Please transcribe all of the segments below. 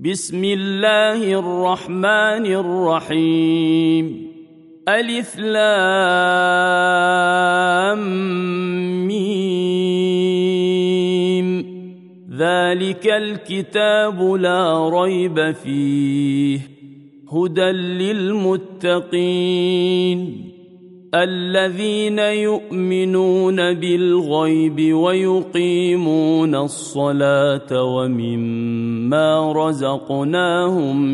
بسم الله الرحمن الرحيم ألف لام ميم ذلك الكتاب لا ريب فيه هدى للمتقين الذين يؤمنون بالغيب ويقيمون الصلاة ومما رزقناهم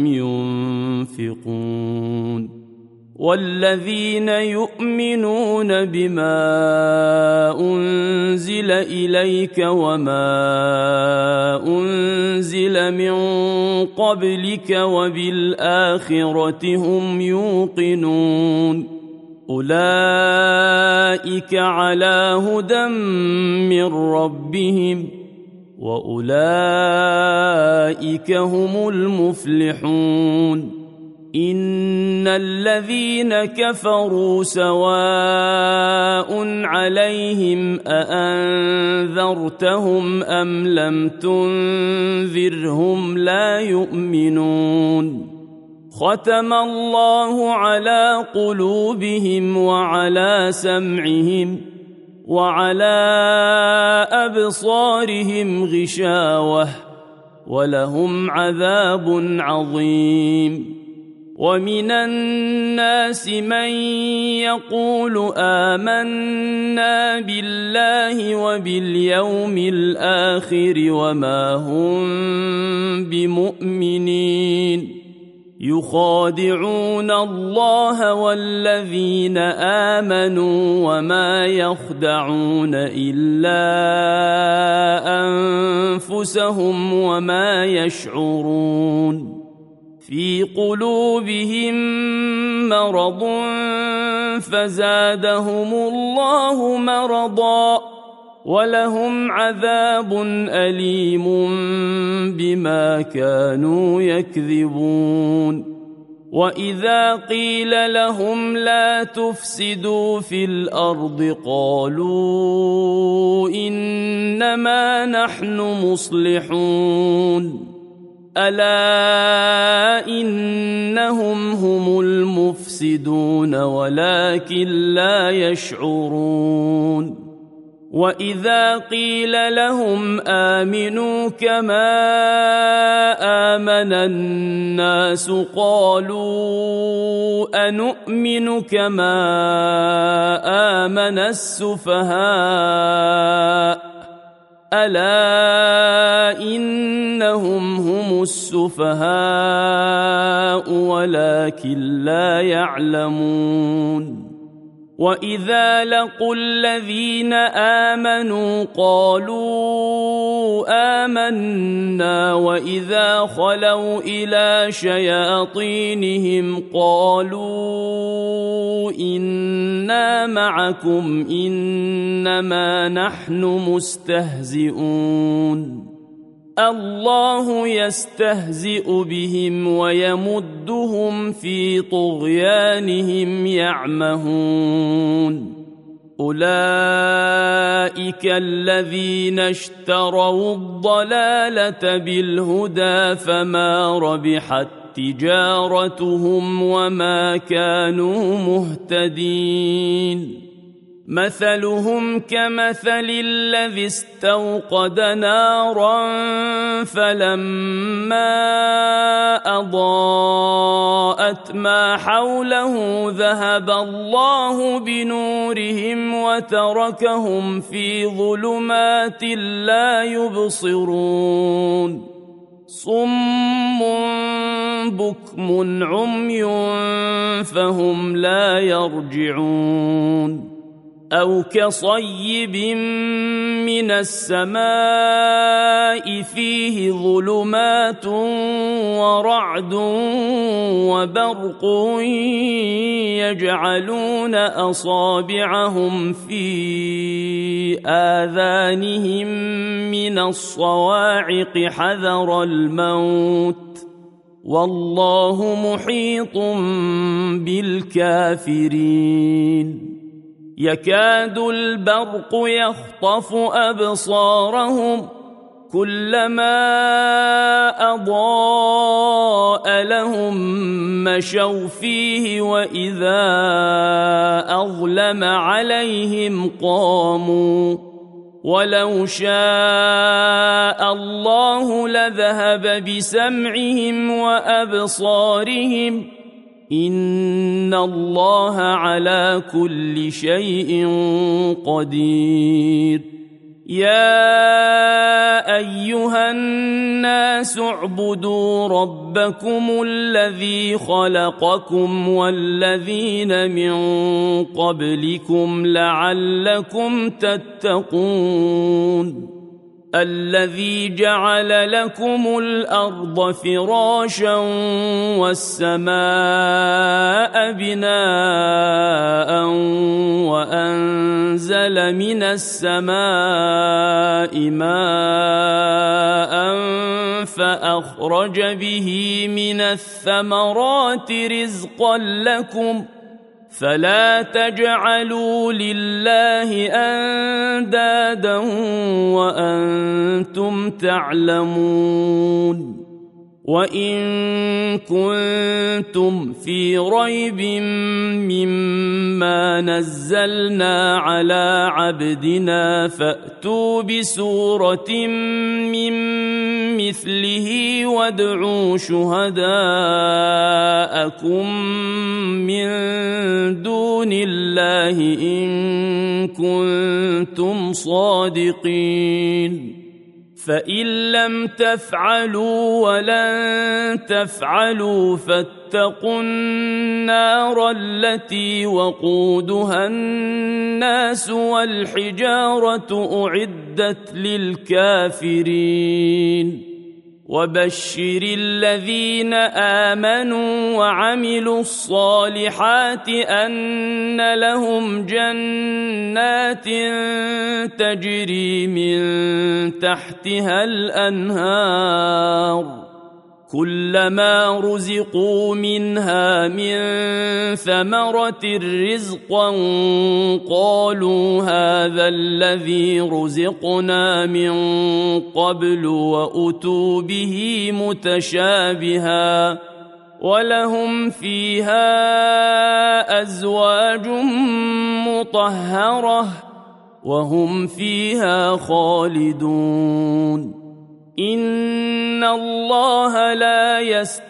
ينفقون والذين يؤمنون بما أنزل إليك وما أنزل من قبلك وبالآخرة هم يوقنون أولئك على هدى من ربهم وأولئك هم المفلحون إن الذين كفروا سواء عليهم أأنذرتهم أم لم تنذرهم لا يؤمنون ختم الله على قلوبهم وعلى سمعهم وعلى أبصارهم غشاوة ولهم عذاب عظيم ومن الناس من يقول آمنا بالله وباليوم الآخر وما هم بمؤمنين يخادعون الله والذين آمنوا وما يخدعون إلا أنفسهم وما يشعرون في قلوبهم مرض فزادهم الله مرضا ولهم عذاب أليم بما كانوا يكذبون وإذا قيل لهم لا تفسدوا في الأرض قالوا إنما نحن مصلحون ألا إنهم هم المفسدون ولكن لا يشعرون وإذا قيل لهم آمنوا كما آمن الناس قالوا أنؤمن كما آمن السفهاء ألا إنهم هم السفهاء ولكن لا يعلمون وإذا لقوا الذين آمنوا قالوا آمنا وإذا خلوا إلى شياطينهم قالوا إنا معكم إنما نحن مستهزئون الله يستهزئ بهم ويمدهم في طغيانهم يعمهون أولئك الذين اشتروا الضلالة بالهدى فما ربحت تجارتهم وما كانوا مهتدين مثلهم كمثل الذي استوقد نارا فلما أضاءت ما حوله ذهب الله بنورهم وتركهم في ظلمات لا يبصرون صم بكم عمي فهم لا يرجعون أو كصيب من السماء فيه ظلمات ورعد وبرق يجعلون أصابعهم في آذانهم من الصواعق حذر الموت والله محيط بالكافرين يكاد البرق يخطف أبصارهم كلما أضاء لهم مشوا فيه وإذا أظلم عليهم قاموا ولو شاء الله لذهب بسمعهم وأبصارهم إن الله على كل شيء قدير يا أيها الناس اعبدوا ربكم الذي خلقكم والذين من قبلكم لعلكم تتقون الذي جعل لكم الأرض فراشا والسماء بناء وأنزل من السماء ماء فأخرج به من الثمرات رزقا لكم فلا تجعلوا لله أندادا وأنتم تعلمون وإن كنتم في ريب مما نزلنا على عبدنا فأتوا بسورة من مثله وادعوا شهداءكم من دون الله إن كنتم صادقين فإن لم تفعلوا ولن تفعلوا فاتقوا النار التي وقودها الناس والحجارة أعدت للكافرين وبشر الذين آمنوا وعملوا الصالحات أن لهم جنات تجري من تحتها الأنهار كلما رزقوا منها من ثمرة رزقا قالوا هذا الذي رزقنا من قبل وأتوا به متشابها ولهم فيها أزواج مطهرة وهم فيها خالدون إن الله لا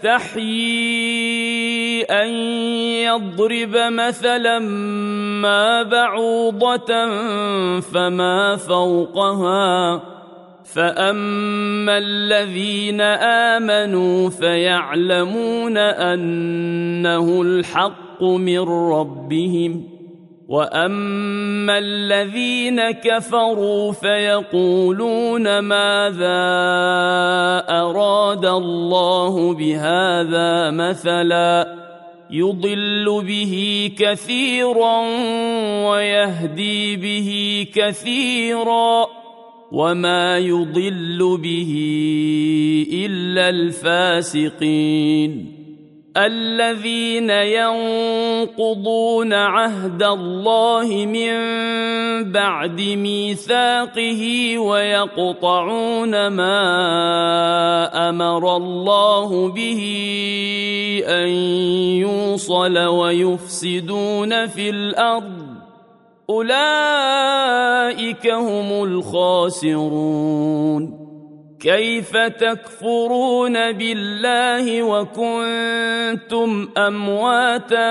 يستحيي أن يضرب مثلا ما بعوضة فما فوقها فأما الذين آمنوا فيعلمون أنه الحق من ربهم وأما الذين كفروا فيقولون ماذا أراد الله بهذا مثلا يضل به كثيرا ويهدي به كثيرا وما يضل به إلا الفاسقين الذين ينقضون عهد الله من بعد ميثاقه ويقطعون ما أمر الله به أن يوصل ويفسدون في الأرض أولئك هم الخاسرون كيف تكفرون بالله وكنتم أمواتا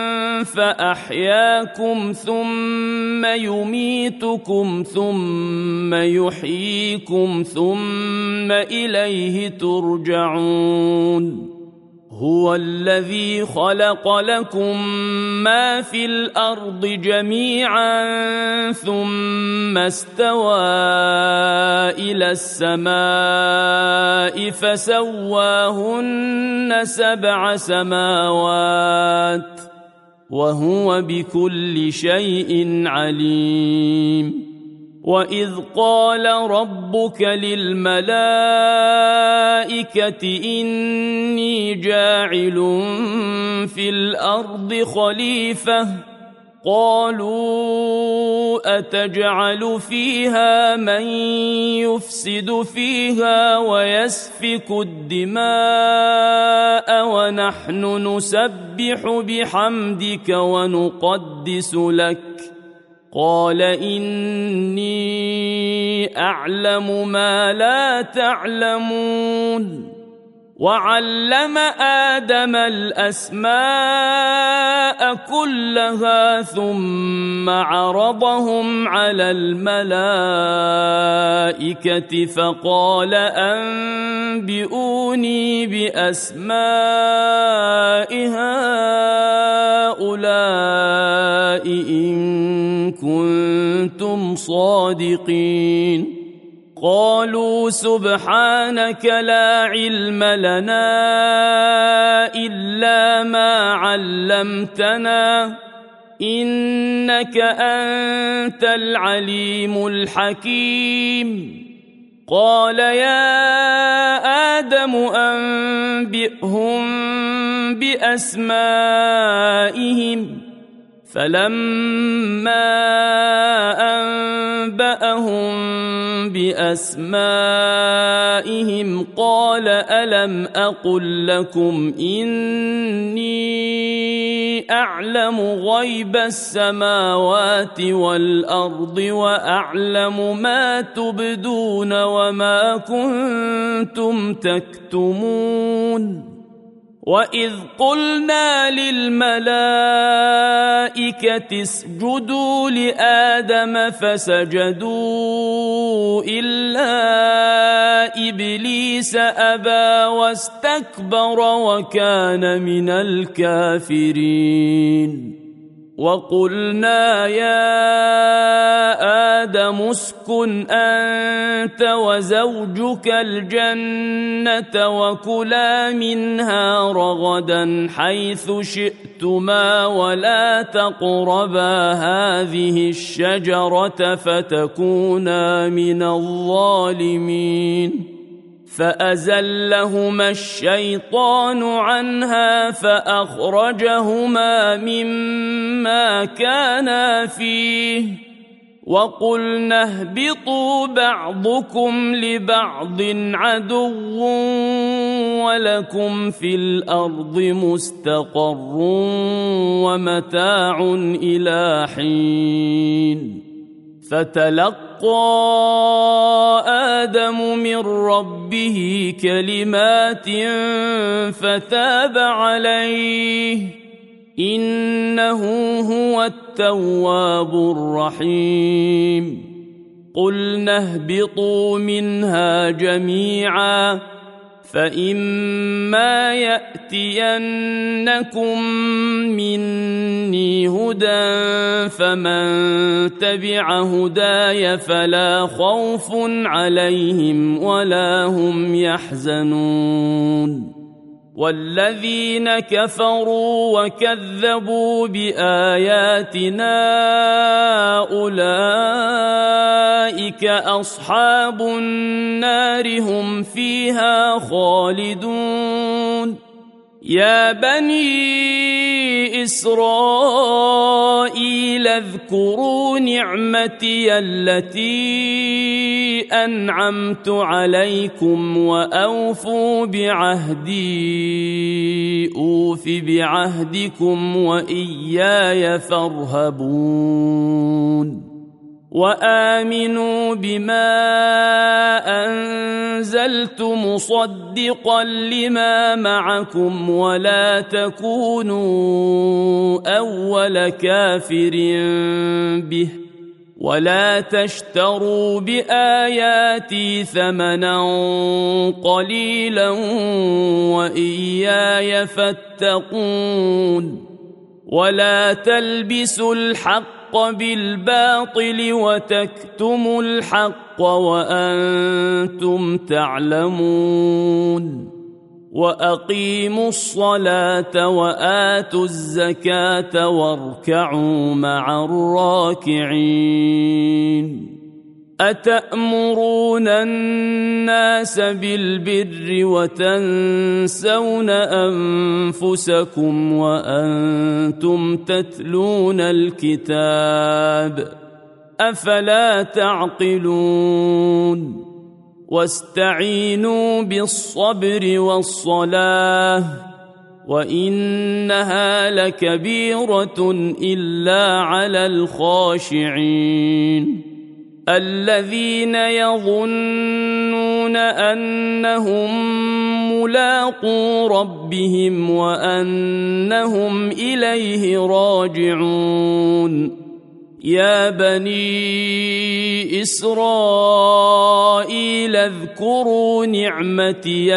فأحياكم ثم يميتكم ثم يحييكم ثم إليه ترجعون هو الذي خلق لكم ما في الأرض جميعا ثم استوى إلى السماء فسواهن 7 سماوات وهو بكل شيء عليم وإذ قال ربك للملائكة إني جاعل في الأرض خليفة قالوا أتجعل فيها من يفسد فيها ويسفك الدماء ونحن نسبح بحمدك ونقدس لك قال إني أعلم ما لا تعلمون وعلم آدم الأسماء كلها ثم عرضهم على الملائكة فقال أنبئوني بأسماء هؤلاء إن كنتم صادقين قالوا سبحانك لا علم لنا إلا ما علمتنا إنك أنت العليم الحكيم قال يا آدم أنبئهم بأسمائهم فلما أنبأهم بأسمائهم قال ألم أقل لكم إني أعلم غيب السماوات والأرض وأعلم ما تبدون وما كنتم تكتمون وإذ قلنا للملائكة اسجدوا لآدم فسجدوا إلا إبليس أبى واستكبر وكان من الكافرين وقلنا يا آدم اسكن أنت وزوجك الجنة وكلا منها رغدا حيث شئتما ولا تقربا هذه الشجرة فتكونا من الظالمين فأزلهما الشيطان عنها فأخرجهما مما كانا فيه وقلنا اهبطوا بعضكم لبعض عدو ولكم في الأرض مستقر ومتاع إلى حين فتلقى آدم من ربه كلمات فتاب عليه إنه هو التواب الرحيم قلنا اهبطوا منها جميعا فإما يأتينكم مني هدى فمن تبع هداي فلا خوف عليهم ولا هم يحزنون والذين كفروا وكذبوا بآياتنا أولئك أصحاب النار هم فيها خالدون يا بني إسرائيل اذكروا نعمتي التي أنعمت عليكم وأوفوا بعهدي أوف بعهدكم وإياي فارهبون وآمنوا بما أنزلت مصدقا لما معكم ولا تكونوا أول كافر به ولا تشتروا بآياتي ثمنا قليلا وإياي فاتقون ولا تلبسوا الحق بالباطل وتكتموا الحق وأنتم تعلمون وأقيموا الصلاة وآتوا الزكاة واركعوا مع الراكعين أتأمرون الناس بالبر وتنسون أنفسكم وأنتم تتلون الكتاب أفلا تعقلون واستعينوا بالصبر والصلاة وإنها لكبيرة إلا على الخاشعين الذين يظنون أنهم ملاقو ربهم وأنهم إليه راجعون يا بني إسرائيل اذكروا نعمتي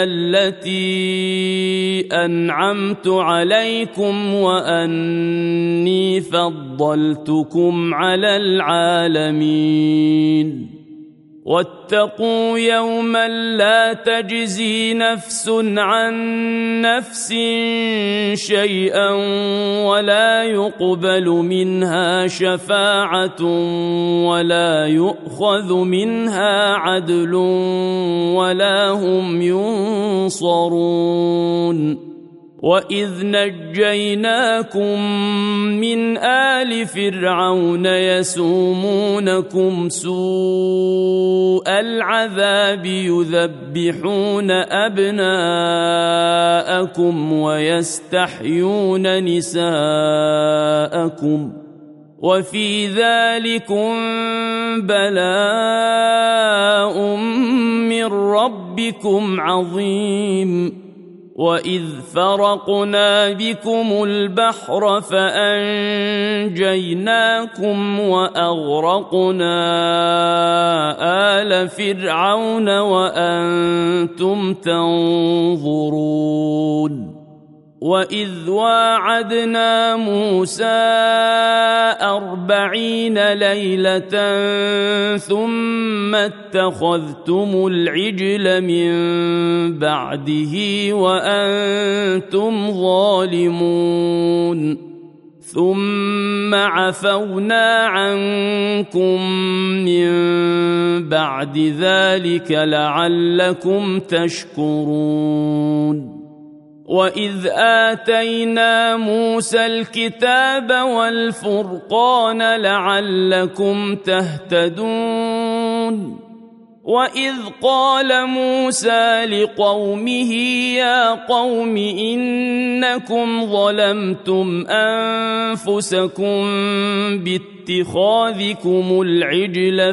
التي أنعمت عليكم وأني فضلتكم على العالمين واتقوا يوما لا تجزي نفس عن نفس شيئا ولا يقبل منها شفاعة ولا يؤخذ منها عدل ولا هم ينصرون وإذ نجيناكم من آل فرعون يسومونكم سوء العذاب يذبحون أبناءكم ويستحيون نساءكم وفي ذلكم بلاء من ربكم عظيم وإذ فرقنا بكم البحر فأنجيناكم وأغرقنا آل فرعون وأنتم تنظرون وإذ واعدنا موسى 40 ليلة ثم اتخذتم العجل من بعده وأنتم ظالمون ثم عفونا عنكم من بعد ذلك لعلكم تشكرون وإذ آتينا موسى الكتاب والفرقان لعلكم تهتدون وإذ قال موسى لقومه يا قوم إنكم ظلمتم أنفسكم باتخاذكم العجل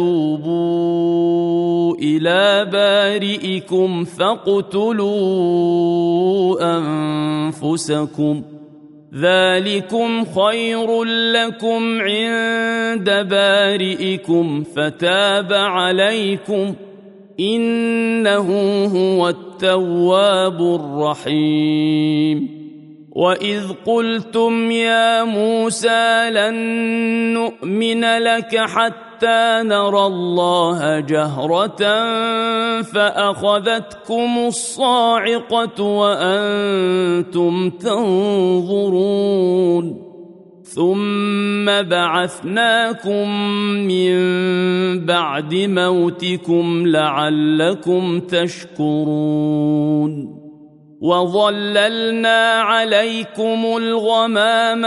فتوبوا إلى بارئكم فاقتلوا أنفسكم ذلكم خير لكم عند بارئكم فتاب عليكم إنه هو التواب الرحيم وإذ قلتم يا موسى لن نؤمن لك حتى نرى الله جهرة فأخذتكم الصاعقة وأنتم تنظرون ثم بعثناكم من بعد موتكم لعلكم تشكرون وظللنا عليكم الغمام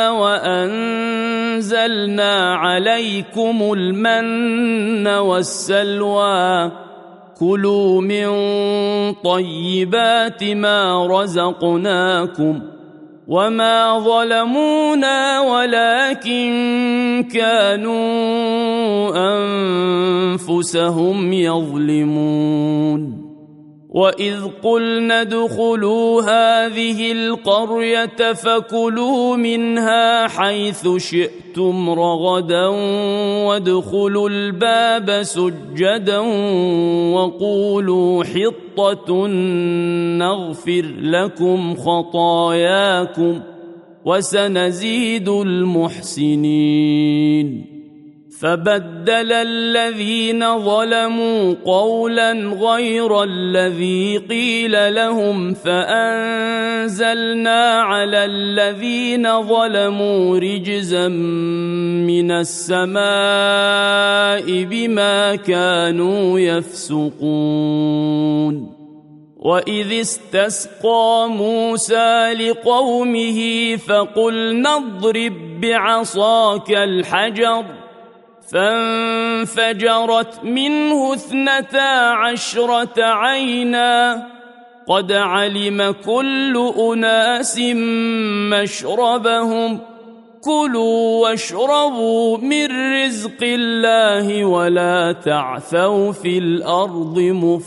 وأنزلنا عليكم المن والسلوى كلوا من طيبات ما رزقناكم وما ظلمونا ولكن كانوا أنفسهم يظلمون وإذ قلنا ادخلوا هذه القرية فكلوا منها حيث شئتم رغدا وادخلوا الباب سجدا وقولوا حطة نغفر لكم خطاياكم وسنزيد المحسنين فبدل الذين ظلموا قولا غير الذي قيل لهم فأنزلنا على الذين ظلموا رجزا من السماء بما كانوا يفسقون وإذ استسقى موسى لقومه فقلنا اضرب بعصاك الحجر فانفجرت منه 12 عينا قد علم كل أناس مشربهم كلوا واشربوا من رزق الله ولا تعثوا في الأرض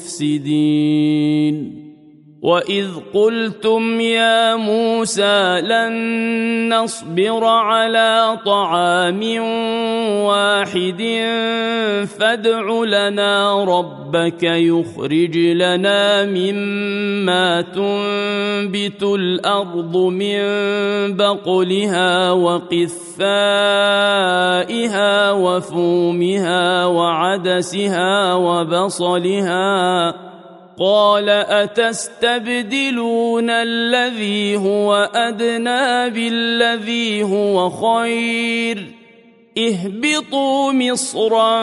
مفسدين وإذ قلتم يا موسى لن نصبر على طعام واحد فادع لنا ربك يخرج لنا مما تنبت الأرض من بقلها وقثائها وفومها وعدسها وبصلها قال أتستبدلون الذي هو أدنى بالذي هو خير اهبطوا مصرا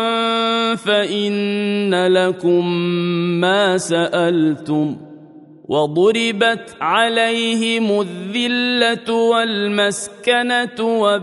فإن لكم ما سألتم وضربت عليهم الذلة والمسكنة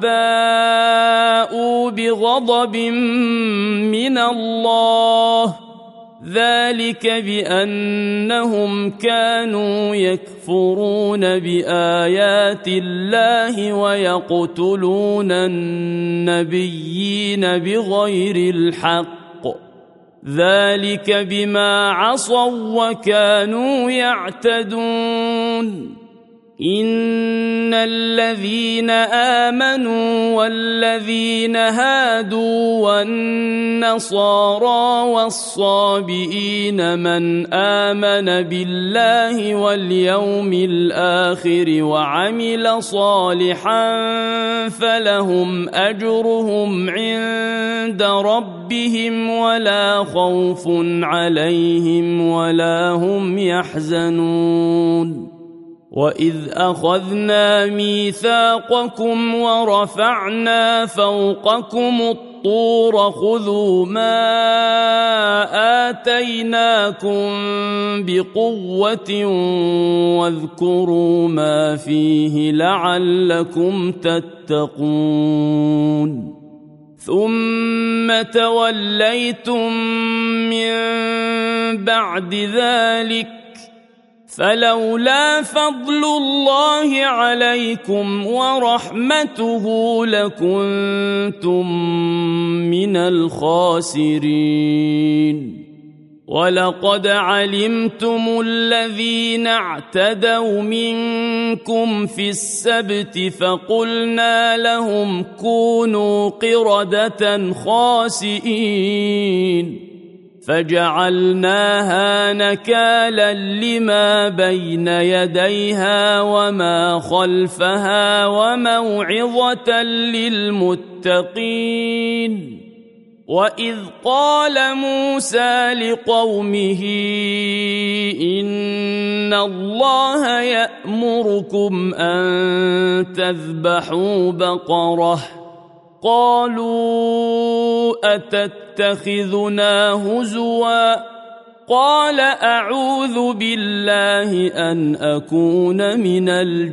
وباءوا بغضب من الله ذلك بأنهم كانوا يكفرون بآيات الله ويقتلون النبيين بغير الحق ذلك بما عصوا وكانوا يعتدون إن الذين آمنوا والذين هادوا والنصارى والصابئين من آمن بالله واليوم الآخر وعمل صالحا فلهم أجرهم عند ربهم ولا خوف عليهم ولا هم يحزنون وإذ أخذنا ميثاقكم ورفعنا فوقكم الطور خذوا ما آتيناكم بقوة واذكروا ما فيه لعلكم تتقون ثم توليتم من بعد ذلك فلولا فضل الله عليكم ورحمته لكنتم من الخاسرين ولقد علمتم الذين اعتدوا منكم في السبت فقلنا لهم كونوا قردة خاسئين فجعلناها نكالا لما بين يديها وما خلفها وموعظة للمتقين وإذ قال موسى لقومه إن الله يأمركم أن تذبحوا بقرة قالوا أتتخذنا هزوا قال أعوذ بالله أن أكون من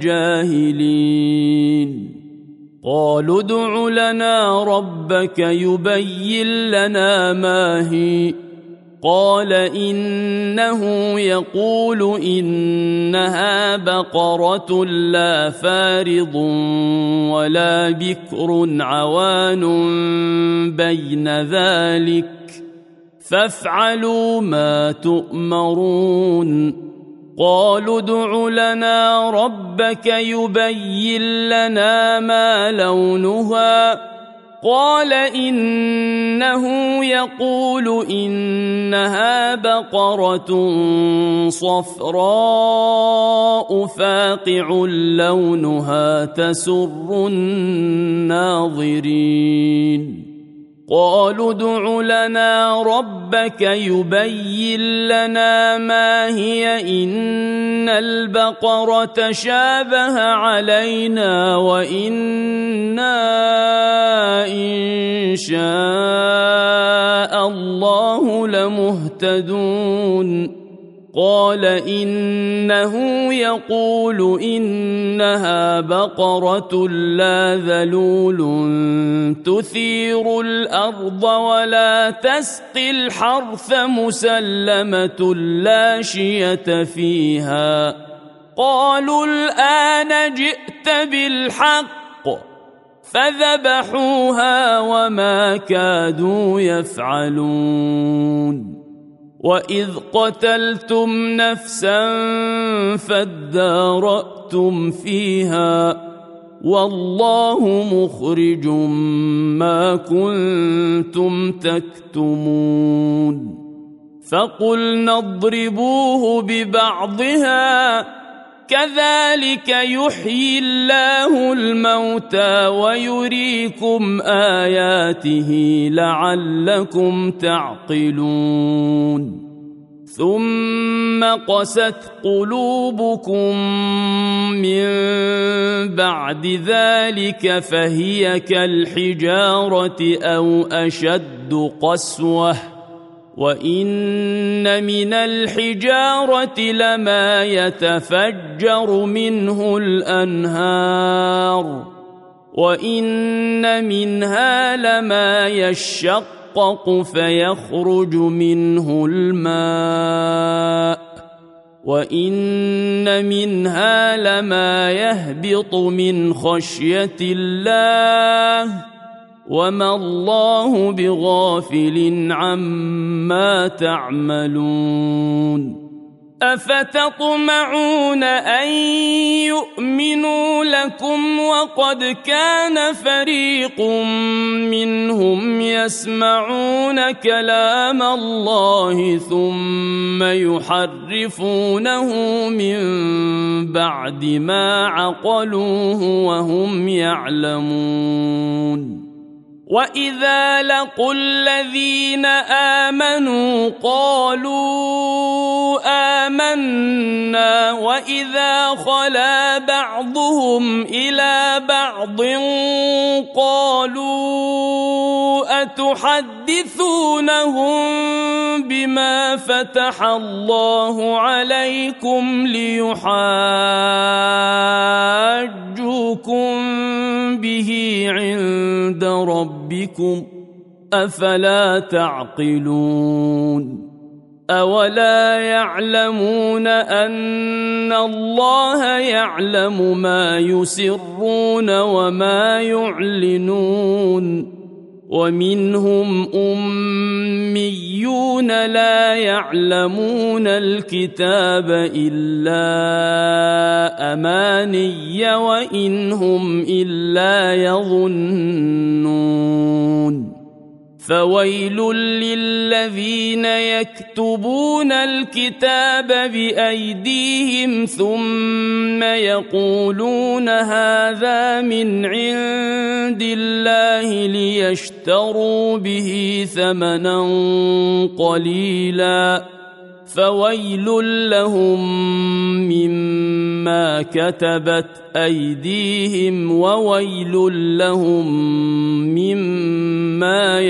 الجاهلين قالوا ادع لنا ربك يبين لنا ما هي قال إنه يقول إنها بقرة لا فارض ولا بكر عوان بين ذلك فافعلوا ما تؤمرون قالوا ادع لنا ربك يبين لنا ما لونها قال إنه يقول إنها بقرة صفراء فاقع لونها تسر الناظرين قالوا ادع لنا ربك يبين لنا ما هي إن البقرة شابه علينا وإنا إن شاء الله لمهتدون قال إنه يقول إنها بقرة لا ذلول تثير الأرض ولا تسقي الحرث مسلمة لا شية فيها قالوا الآن جئت بالحق فذبحوها وما كادوا يفعلون وإذ قتلتم نفسا فادارأتم فيها والله مخرج ما كنتم تكتمون فقلنا اضربوه ببعضها كذلك يحيي الله الموتى ويريكم آياته لعلكم تعقلون ثم قست قلوبكم من بعد ذلك فهي كالحجارة أو أشد قسوة وإن من الحجارة لما يتفجر منه الأنهار وإن منها لما يشقق فيخرج منه الماء وإن منها لما يهبط من خشية الله وما الله بغافل عما تعملون أفتطمعون أن يؤمنوا لكم وقد كان فريق منهم يسمعون كلام الله ثم يحرفونه من بعد ما عقلوه وهم يعلمون وإذا لقوا الذين آمنوا قالوا آمنا وإذا خلا بعضهم إلى بعض قالوا أتحدثونهم بما فتح الله عليكم ليحاجوكم به عند ربكم أفلا تعقلون أولا يعلمون أن الله يعلم ما يسرون وما يعلنون ومنهم أميون لا يعلمون الكتاب إلا أماني وإن هم إلا يظنون فويل للذين يكتبون الكتاب بأيديهم ثم يقولون هذا من عند الله ليشتروا به ثمنا قليلا فويل لهم مما كتبت أيديهم وويل لهم مما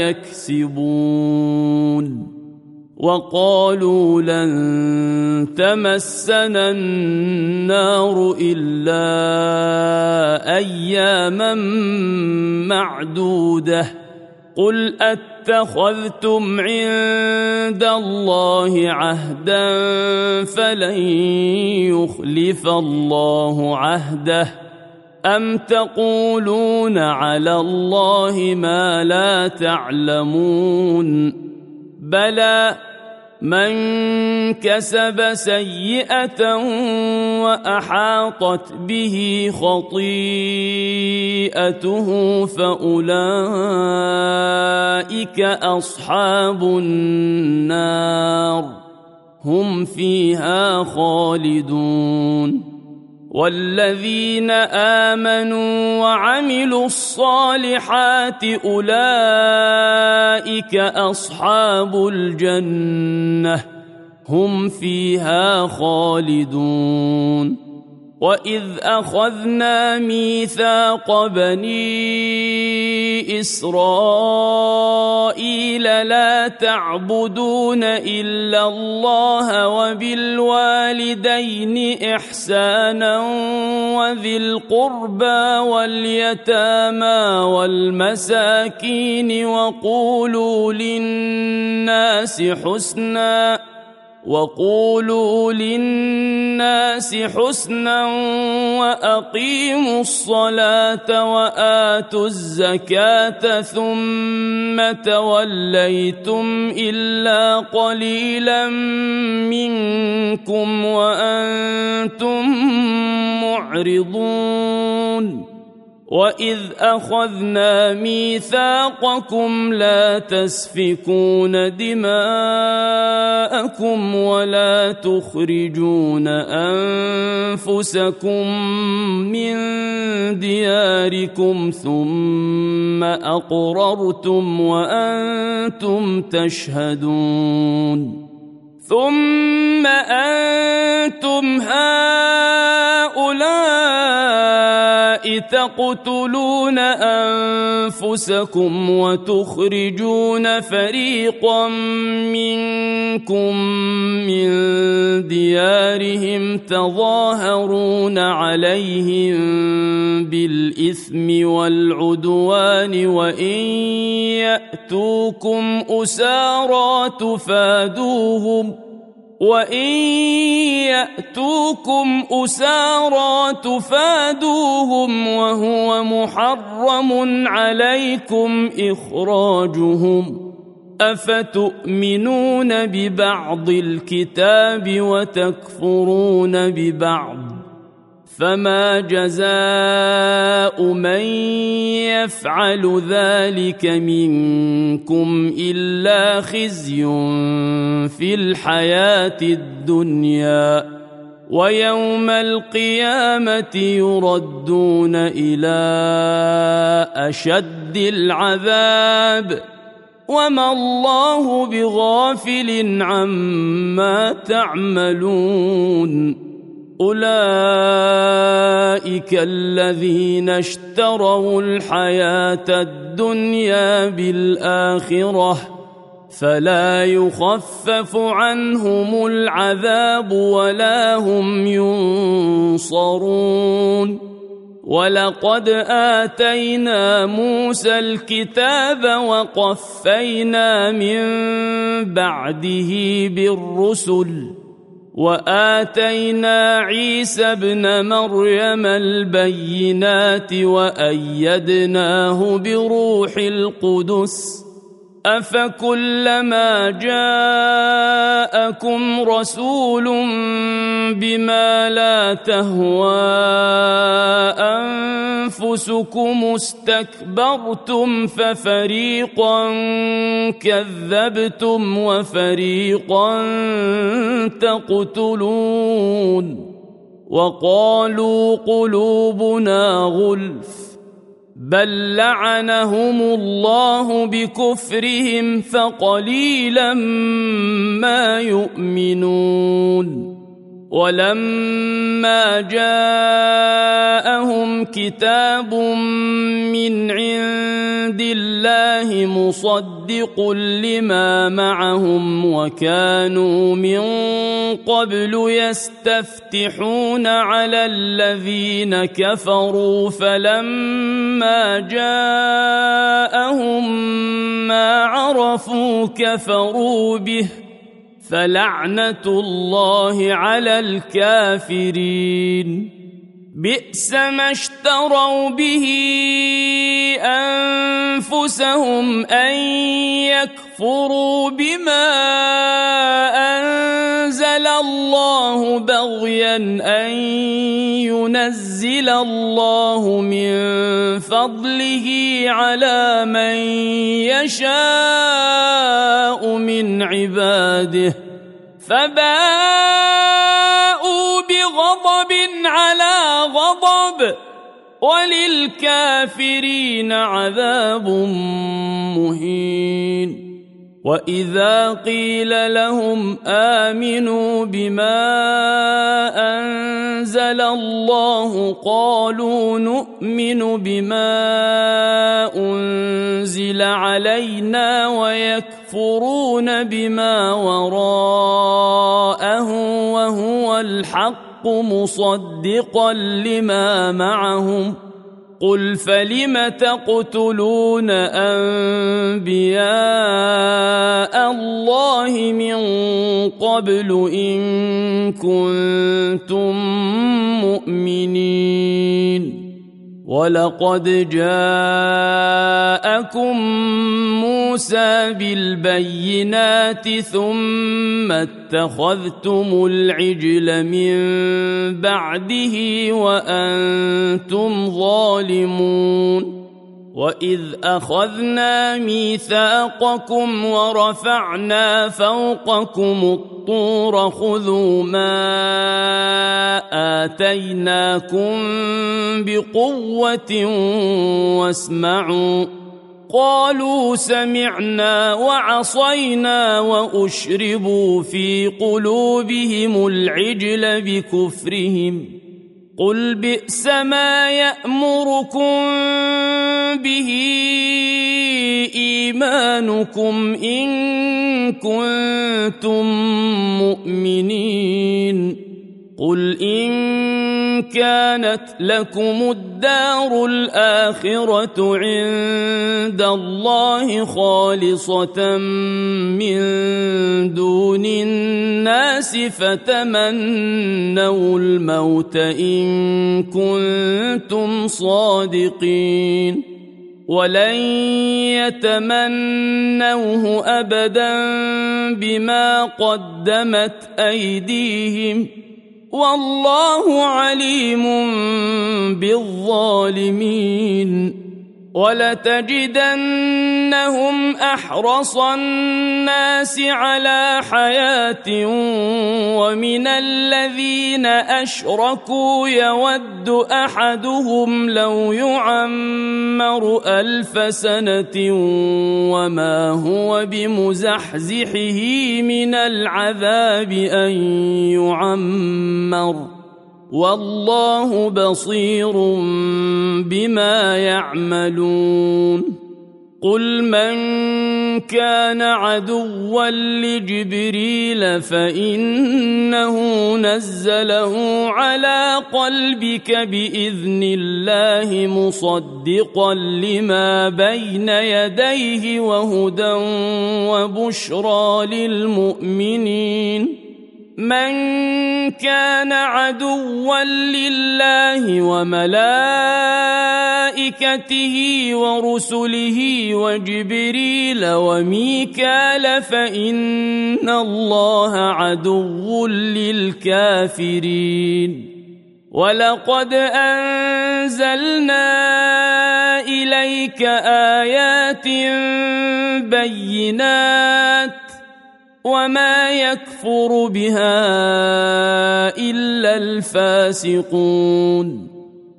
يكسبون وقالوا لن تمسنا النار إلا أياما معدودة قل أتخذتم عند الله عهدا فلن يخلف الله عهده أم تقولون على الله ما لا تعلمون بلى من كسب سيئة وأحاطت به خطيئته فأولئك أصحاب النار هم فيها خالدون والذين آمنوا وعملوا الصالحات أولئك أصحاب الجنة هم فيها خالدون وإذ أخذنا ميثاق بني إسرائيل لا تعبدون إلا الله وبالوالدين إحسانا وذي القربى واليتامى والمساكين وقولوا للناس حسنا وأقيموا الصلاة وآتوا الزكاة ثم توليتم إلا قليلا منكم وأنتم معرضون وإذ أخذنا ميثاقكم لا تسفكون دماءكم ولا تخرجون أنفسكم من دياركم ثم أقررتم وأنتم تشهدون ثم أنتم هؤلاء تقتلون أنفسكم وتخرجون فريقا منكم من ديارهم تظاهرون عليهم بالإثم والعدوان وإن يأتوكم أسارى تفادوهم وهو محرم عليكم إخراجهم أفتؤمنون ببعض الكتاب وتكفرون ببعض فما جزاء من يفعل ذلك منكم إلا خزي في الحياة الدنيا ويوم القيامة يردون إلى أشد العذاب وما الله بغافل عما تعملون أولئك الذين اشتروا الحياة الدنيا بالآخرة فلا يخفف عنهم العذاب ولا هم ينصرون ولقد آتينا موسى الكتاب وقفينا من بعده بالرسل وآتينا عيسى ابن مريم البينات وأيدناه بروح القدس أفكلما جاءكم رسول بما لا تهوى أنفسكم استكبرتم ففريقا كذبتم وفريقا تقتلون وقالوا قلوبنا غلف بل لعنهم الله بكفرهم فقليلا ما يؤمنون ولما جاءهم كتاب من عند الله مصدق لما معهم وكانوا من قبل يستفتحون على الذين كفروا فلما جاءهم ما عرفوا كفروا به فلعنة الله على الكافرين بئس ما اشتروا به أنفسهم أن يكفروا بما أنزل الله بغيا أن ينزل الله من فضله على من يشاء من عباده فباءوا بغضب غضب على غضب وللكافرين عذاب مهين. وإذا قيل لهم آمنوا بما أنزل الله قالوا نؤمن بما أنزل علينا ويكفرون بما وراءه وهو الحق مصدقا لما معهم قل فلم تقتلون أنبياء الله من قبل إن كنتم مؤمنين ولقد جاءكم موسى بالبينات ثم اتخذتم العجل من بعده وأنتم ظالمون. وإذ أخذنا ميثاقكم ورفعنا فوقكم الطور خذوا ما آتيناكم بقوة واسمعوا قالوا سمعنا وعصينا وأشربوا في قلوبهم العجل بكفرهم قل بئس ما يأمركم به إيمانكم إن كنتم مؤمنين قل إن كانت لكم الدار الآخرة عند الله خالصة من دون الناس فتمنوا الموت إن كنتم صادقين ولن يتمنوه أبدا بما قدمت أيديهم والله عليم بالظالمين. ولتجدنهم أحرص الناس على حياة ومن الذين أشركوا يود أحدهم لو يعمر 1000 سنة وما هو بمزحزحه من العذاب أن يعمر والله بصير بما يعملون. قل من كان عدوا لجبريل فإنه نزله على قلبك بإذن الله مصدقا لما بين يديه وهدى وبشرى للمؤمنين. من كان عدوا لله وملائكته ورسله وجبريل وميكال فإن الله عدو للكافرين. ولقد أنزلنا إليك آيات بينات وما يكفر بها إلا الفاسقون.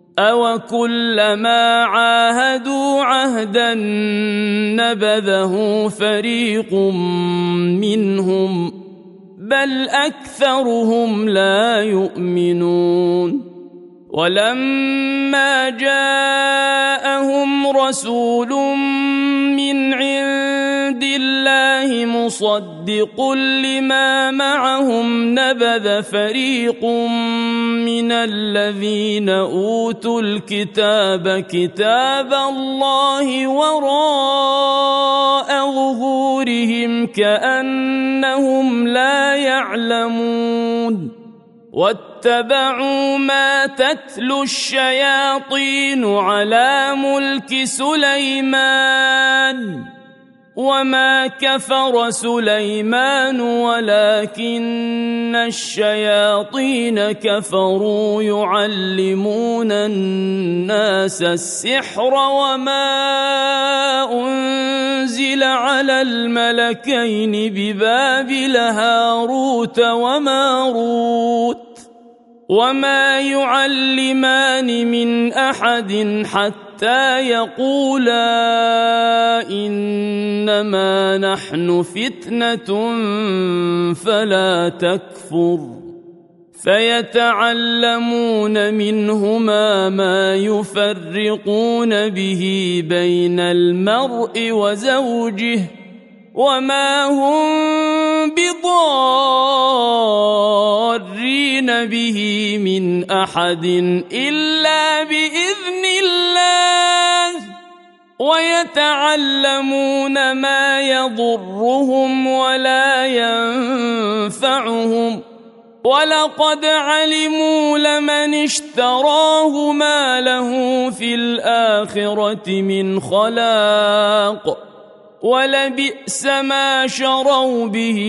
أوكلما عاهدوا عهدا نبذه فريق منهم بل أكثرهم لا يؤمنون. ولما جاءهم رسول من عند الله مصدق لما معهم نبذ فريق من الذين أوتوا الكتاب كتاب الله وراء ظهورهم كأنهم لا يعلمون. واتبعوا ما تتلو الشياطين على ملك سليمان وما كفر سليمان ولكن الشياطين كفروا يعلمون الناس السحر وما أنزل على الملكين ببابل هاروت وماروت وما يعلمان من أحد حتى يقولا إنما نحن فتنة فلا تكفر فيتعلمون منهما ما يفرقون به بين المرء وزوجه وما هم بضارين به من أحد إلا بإذن الله ويتعلمون ما يضرهم ولا ينفعهم ولقد علموا لمن اشتراه ما له في الآخرة من خلاق ولبئس ما شروا به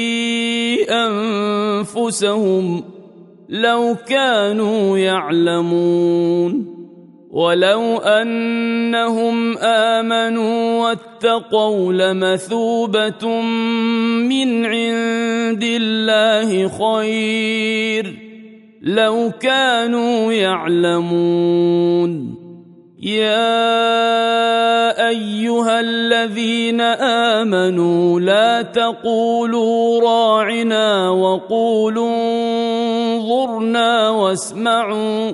أنفسهم لو كانوا يعلمون ولو أنهم آمنوا واتقوا لمثوبة من عند الله خير لو كانوا يعلمون يا أيها الذين آمنوا لا تقولوا راعنا وقولوا انظرنا واسمعوا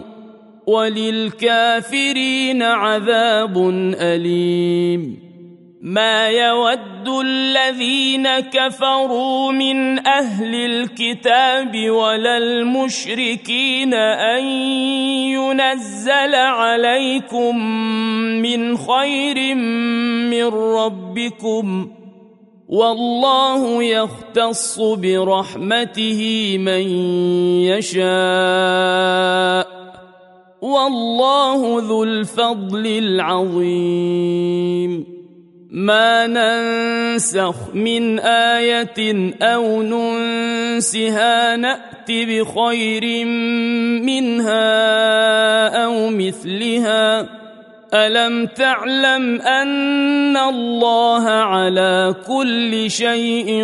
وللكافرين عذاب أليم ما يود الذين كفروا من أهل الكتاب ولا المشركين أن ينزل عليكم من خير من ربكم والله يختص برحمته من يشاء والله ذو الفضل العظيم ما ننسخ من آية أو ننسها نأت بخير منها أو مثلها ألم تعلم أن الله على كل شيء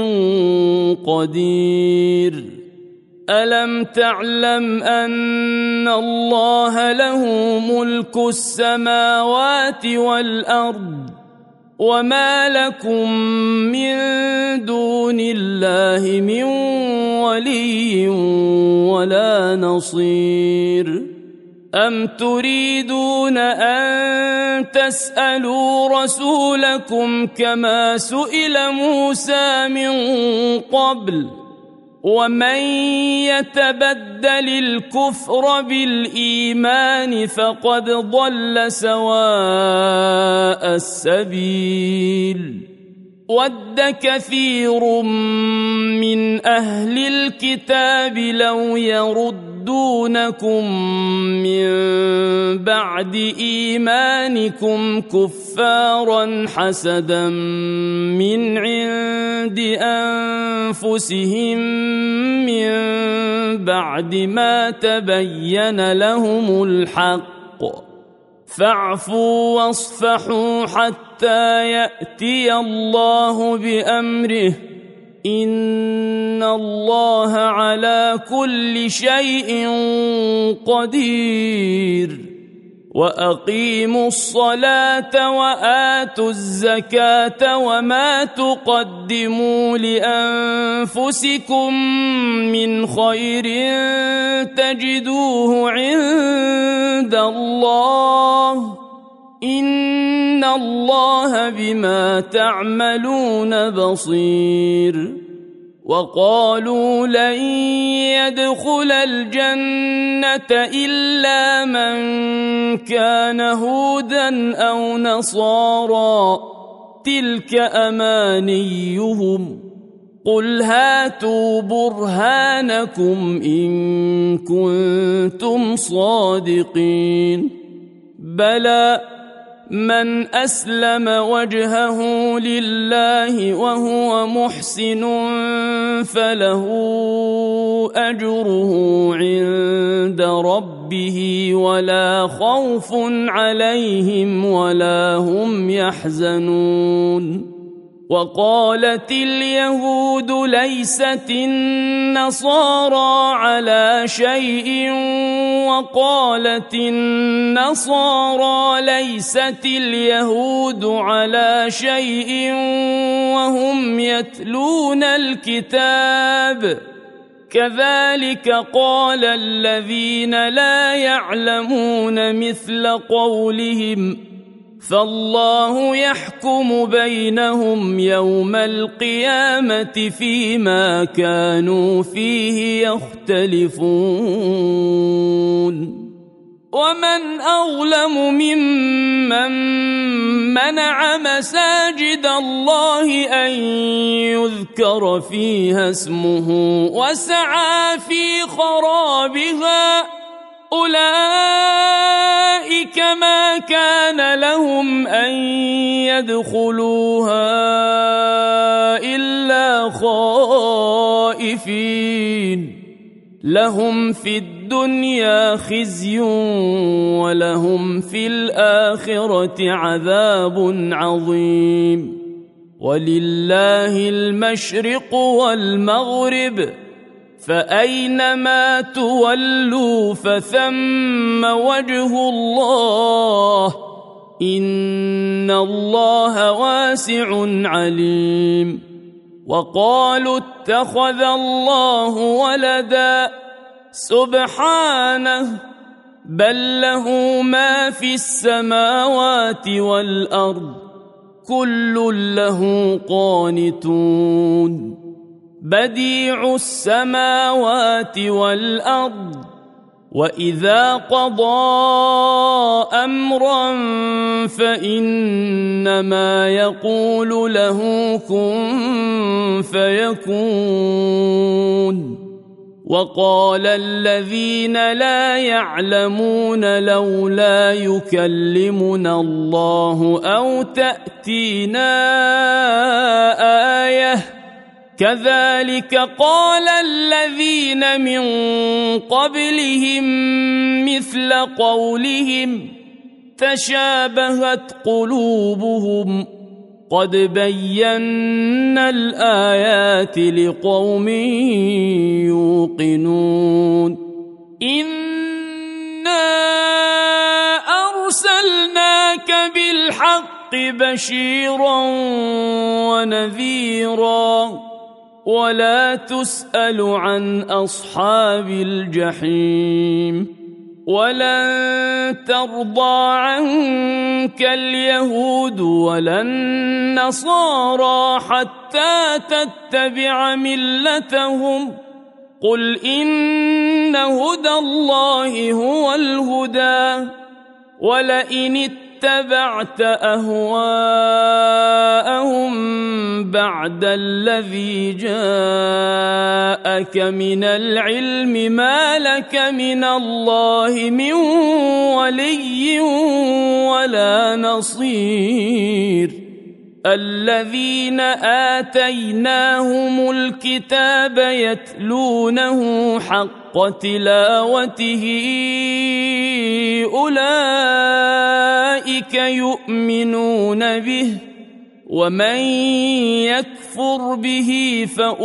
قدير ألم تعلم أن الله له ملك السماوات والأرض وما لكم من دون الله من ولي ولا نصير أم تريدون أن تسألوا رسولكم كما سئل موسى من قبل ومن يتبدل الكفر بالإيمان فقد ضل سواء السبيل ود كثير من أهل الكتاب لو يردونكم من بعد إيمانكم كفارا حسدا من عند أنفسهم من بعد ما تبين لهم الحق فاعفوا واصفحوا حتى يأتي الله بأمره إن الله على كل شيء قدير وأقيموا الصلاة وآتوا الزكاة وما تقدموا لأنفسكم من خير تجدوه عند الله إن الله بما تعملون بصير وقالوا لن يدخل الجنة إلا من كان هودا أو نصارى تلك أمانيهم قل هاتوا برهانكم إن كنتم صادقين بلى من أسلم وجهه لله وهو محسن فله أجره عند ربه ولا خوف عليهم ولا هم يحزنون وقالت اليهود ليست النصارى على شيء وقالت النصارى ليست اليهود على شيء وهم يتلون الكتاب كذلك قال الذين لا يعلمون مثل قولهم فالله يحكم بينهم يوم القيامة فيما كانوا فيه يختلفون ومن أظلم ممن منع مساجد الله أن يذكر فيها اسمه وسعى في خرابها أولئك ما كان لهم أن يدخلوها إلا خائفين لهم في الدنيا خزي ولهم في الآخرة عذاب عظيم ولله المشرق والمغرب فأينما تولوا فثم وجه الله إن الله واسع عليم وقالوا اتخذ الله ولدا سبحانه بل له ما في السماوات والأرض كل له قانتون بديع السماوات والأرض وإذا قضى أمرا فإنما يقول له كن فيكون وقال الذين لا يعلمون لولا يكلمنا الله أو تأتينا آية كذلك قال الذين من قبلهم مثل قولهم تشابهت قلوبهم قد بينا الآيات لقوم يوقنون إنا أرسلناك بالحق بشيرا ونذيرا ولا تسأل عن أصحاب الجحيم ولن ترضى عنك اليهود ولا النصارى حتى تتبع ملتهم قل إن هدى الله هو الهدى ولئن اتبعت أهواءهم بعد الذي جاءك من العلم ما لك من الله من ولي ولا نصير الذين آتيناهم الكتاب يتلونه حق تلاوته أولئك يؤمنون به ومن يكفر به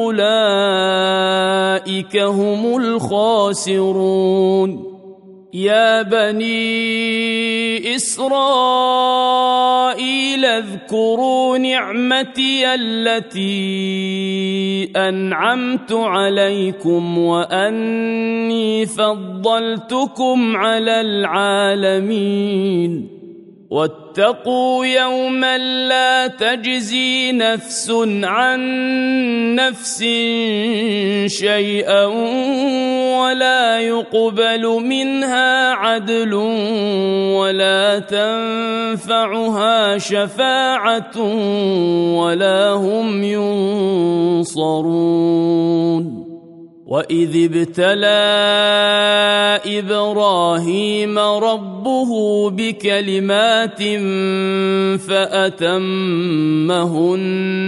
فأولئك هم الخاسرون يا بني إسرائيل اذكروا نعمتي التي أنعمت عليكم وأني فضلتكم على العالمين واتقوا يوما لا تجزي نفس عن نفس شيئا ولا يقبل منها عدل ولا تنفعها شفاعة ولا هم ينصرون وإذ ابتلى إبراهيم ربه بكلمات فأتمهن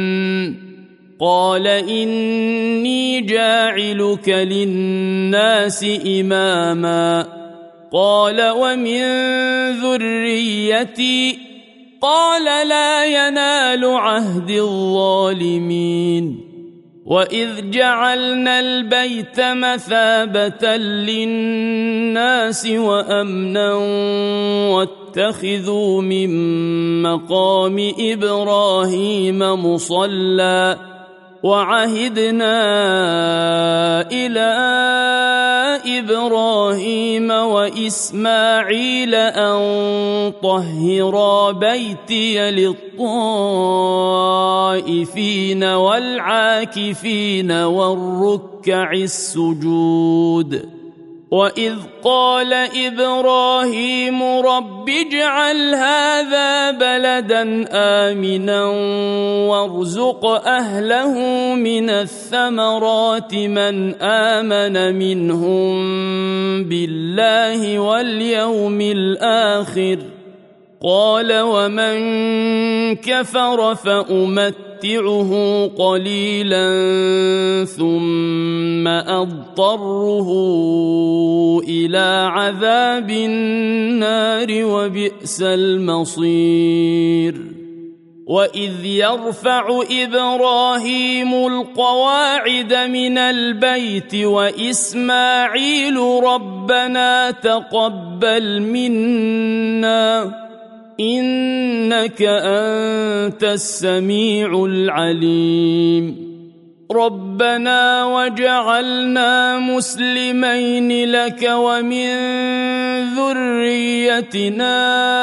قال إني جاعلك للناس إماما قال ومن ذريتي قال لا ينال عهد الظالمين وإذ جعلنا البيت مثابة للناس وأمنا واتخذوا من مقام إبراهيم مصلى وعهدنا إلى إبراهيم وإسماعيل أن طهرا بيتي للطائفين والعاكفين والركع السجود وإذ قال إبراهيم رب اجعل هذا بلدا آمنا وارزق أهله من الثمرات من آمن منهم بالله واليوم الآخر قال ومن كفر فأمتعه قليلا ثم أضطره إلى عذاب النار وبئس المصير وإذ يرفع إبراهيم القواعد من البيت وإسماعيل ربنا تقبل منا إنك أنت السميع العليم ربنا وجعلنا مسلمين لك ومن ذريتنا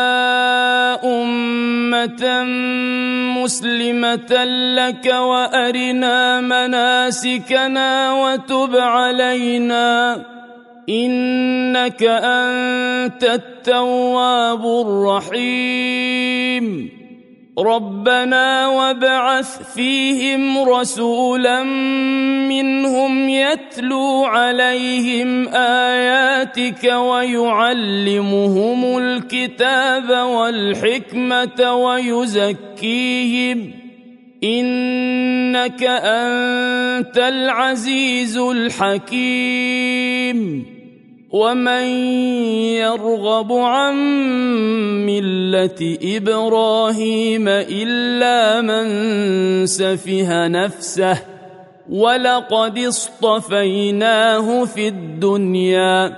أمة مسلمة لك وأرنا مناسكنا وتب علينا إنك أنت التواب الرحيم ربنا وابعث فيهم رسولا منهم يتلو عليهم آياتك ويعلمهم الكتاب والحكمة ويزكيهم إنك أنت العزيز الحكيم ومن يرغب عن ملة إبراهيم إلا من سفه نفسه ولقد اصطفيناه في الدنيا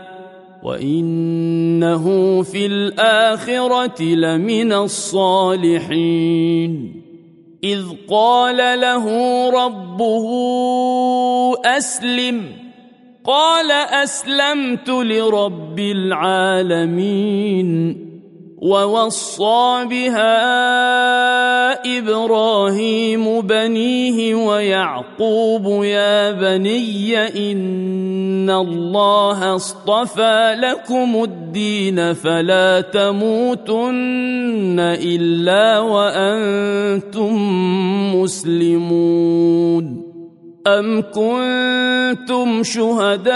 وإنه في الآخرة لمن الصالحين إذ قال له ربه أسلم قال أسلمت لرب العالمين ووصى بها إبراهيم بنيه ويعقوب يا بني إن الله اصطفى لكم الدين فلا تموتن إلا وأنتم مسلمون أم كنتم شهداء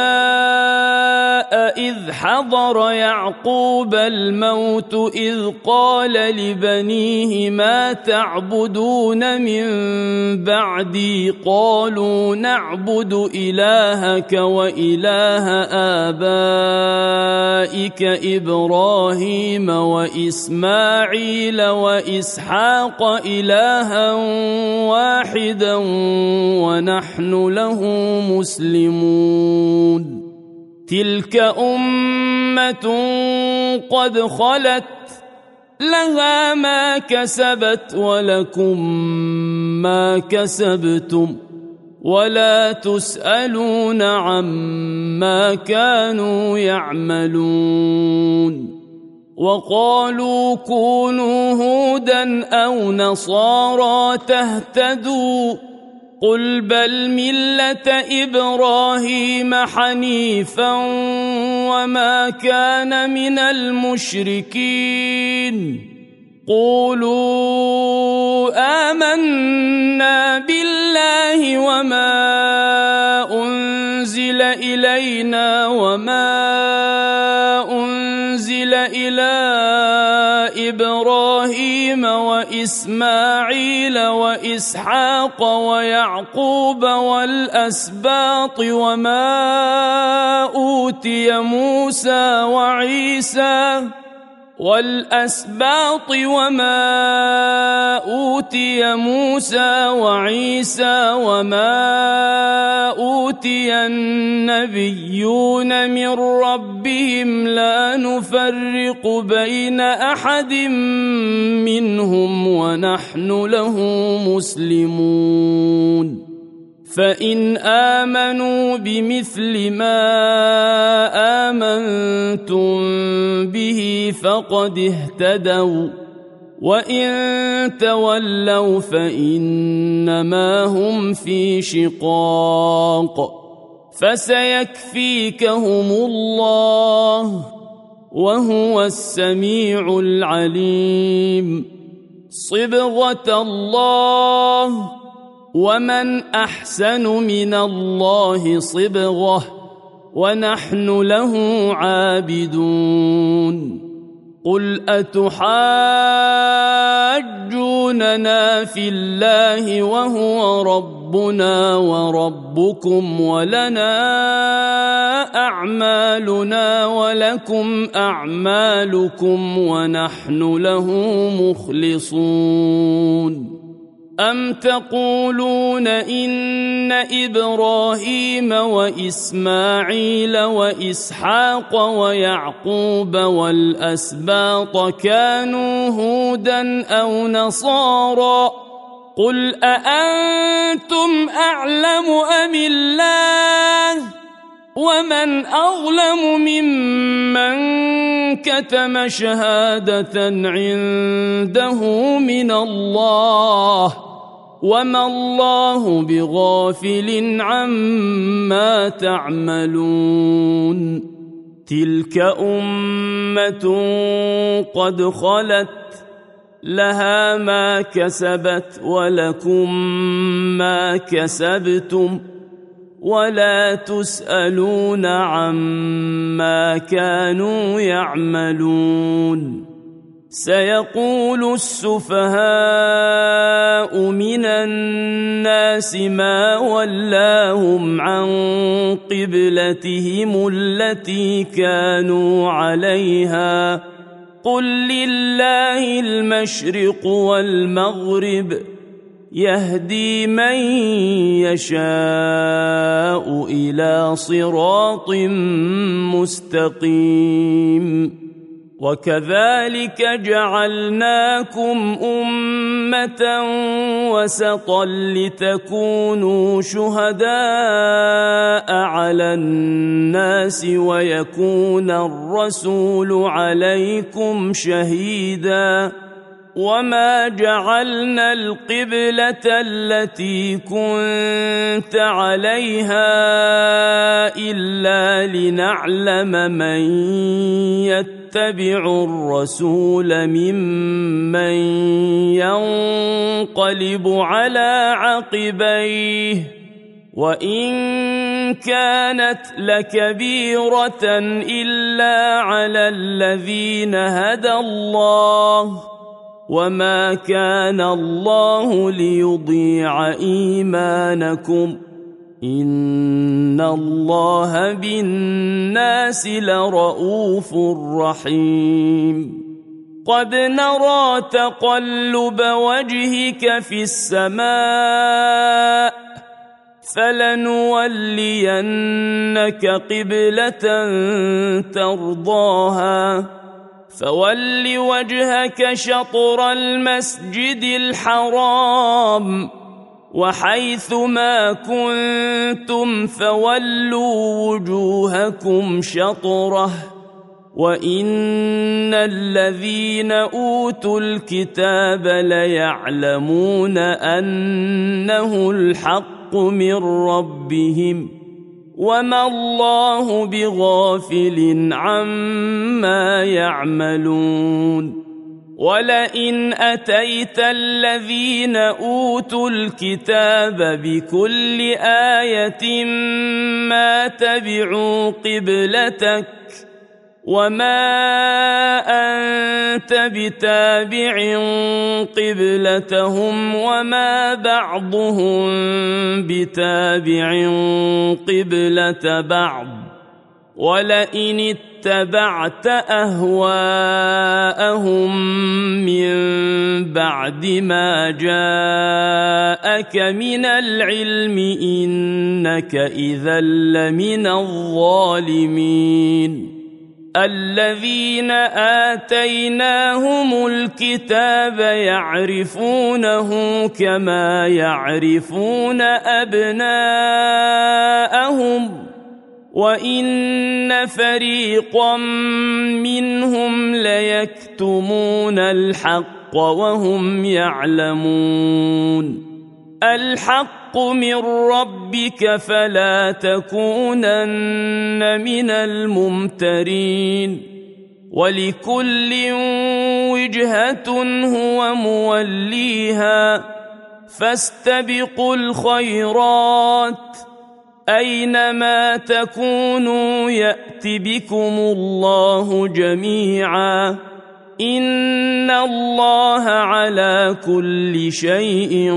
إذ حضر يعقوب الموت إذ قال لبنيه ما تعبدون من بعدي قالوا نعبد إلهك وإله آبائك إبراهيم وإسماعيل وإسحاق إلها واحدا ونحن له مسلمون تلك أمة قد خلت لها ما كسبت ولكم ما كسبتم ولا تسألون عما كانوا يعملون وقالوا كونوا هودا أو نصارى تهتدوا قل بل ملة إبراهيم حنيفا وما كان من المشركين قولوا آمنا بالله وما أنزل إلينا وما أنزل إلى إبراهيم وإسماعيل وإسحاق ويعقوب والأسباط وما أوتي موسى وعيسى والأسباط وما أوتي موسى وعيسى وما أوتي النبيون من ربهم لا نفرق بين أحد منهم ونحن له مسلمون فإن آمنوا بمثل ما آمنتم به فقد اهتدوا وإن تولوا فإنما هم في شقاق فسيكفيكهم الله وهو السميع العليم صبغة الله ومن أحسن من الله صبغة ونحن له عابدون قل أتحاجوننا في الله وهو ربنا وربكم ولنا أعمالنا ولكم أعمالكم ونحن له مخلصون أم تقولون إن إبراهيم وإسماعيل وإسحاق ويعقوب والأسباط كانوا هودا أو نصارى قل أأنتم أعلم أم الله ومن أظلم ممن كتم شهادة عنده من الله وما الله بغافل عما تعملون تلك أمة قد خلت لها ما كسبت ولكم ما كسبتم ولا تسألون عما كانوا يعملون سيقول السفهاء من الناس ما ولاهم عن قبلتهم التي كانوا عليها قل لله المشرق والمغرب يهدي من يشاء إلى صراط مستقيم وكذلك جعلناكم أمة وسطا لتكونوا شهداء على الناس ويكون الرسول عليكم شهيدا وما جعلنا القبلة التي كنت عليها إلا لنعلم من يتبع الرسول ممن ينقلب على عقبيه وإن كانت لكبيرة إلا على الذين هدى الله وما كان الله ليضيع إيمانكم إن الله بالناس لرؤوف رحيم قد نرى تقلب وجهك في السماء فلنولينك قبلة ترضاها فول وجهك شطر المسجد الحرام وحيث ما كنتم فولوا وجوهكم شطره وإن الذين أوتوا الكتاب ليعلمون أنه الحق من ربهم وما الله بغافل عما يعملون ولئن أتيت الذين أوتوا الكتاب بكل آية ما تبعوا قبلتك وما أنت بتابع قبلتهم وما بعضهم بتابع قبلة بعض ولئن اتبعت أهواءهم بعد ما جاءك من العلم إنك إذا لمن الظالمين الذين آتيناهم الكتاب يعرفونه كما يعرفون أبناءهم وإن فريقا منهم ليكتمون الحق وهم يعلمون الحق من ربك فلا تكونن من الممترين ولكل وجهة هو موليها فاستبقوا الخيرات أينما تكونوا يأت بكم الله جميعا إن الله على كل شيء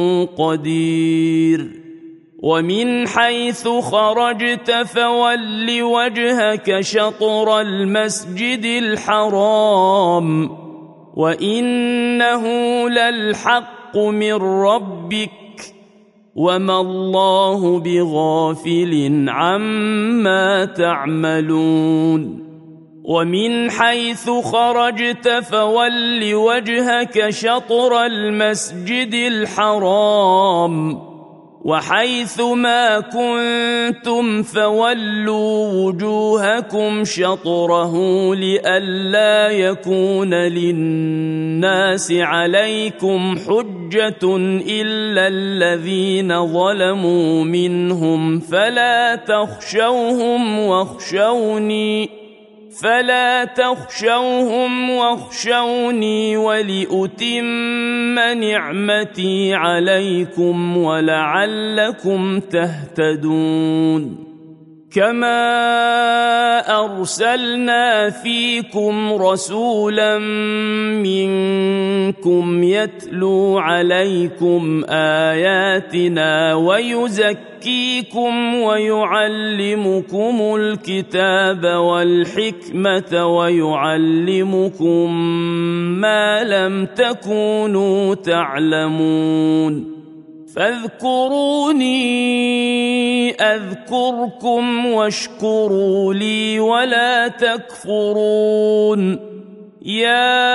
قدير ومن حيث خرجت فول وجهك شطر المسجد الحرام وإنه للحق من ربك وما الله بغافل عما تعملون ومن حيث خرجت فول وجهك شطر المسجد الحرام وحيث ما كنتم فولوا وجوهكم شطره لئلا يكون للناس عليكم حجة إلا الذين ظلموا منهم فلا تخشوهم واخشوني ولأتم نعمتي عليكم ولعلكم تهتدون كما أرسلنا فيكم رسولا منكم يتلو عليكم آياتنا ويزكيكم ويعلمكم الكتاب والحكمة ويعلمكم ما لم تكونوا تعلمون فاذكروني أذكركم واشكروا لي ولا تكفرون يا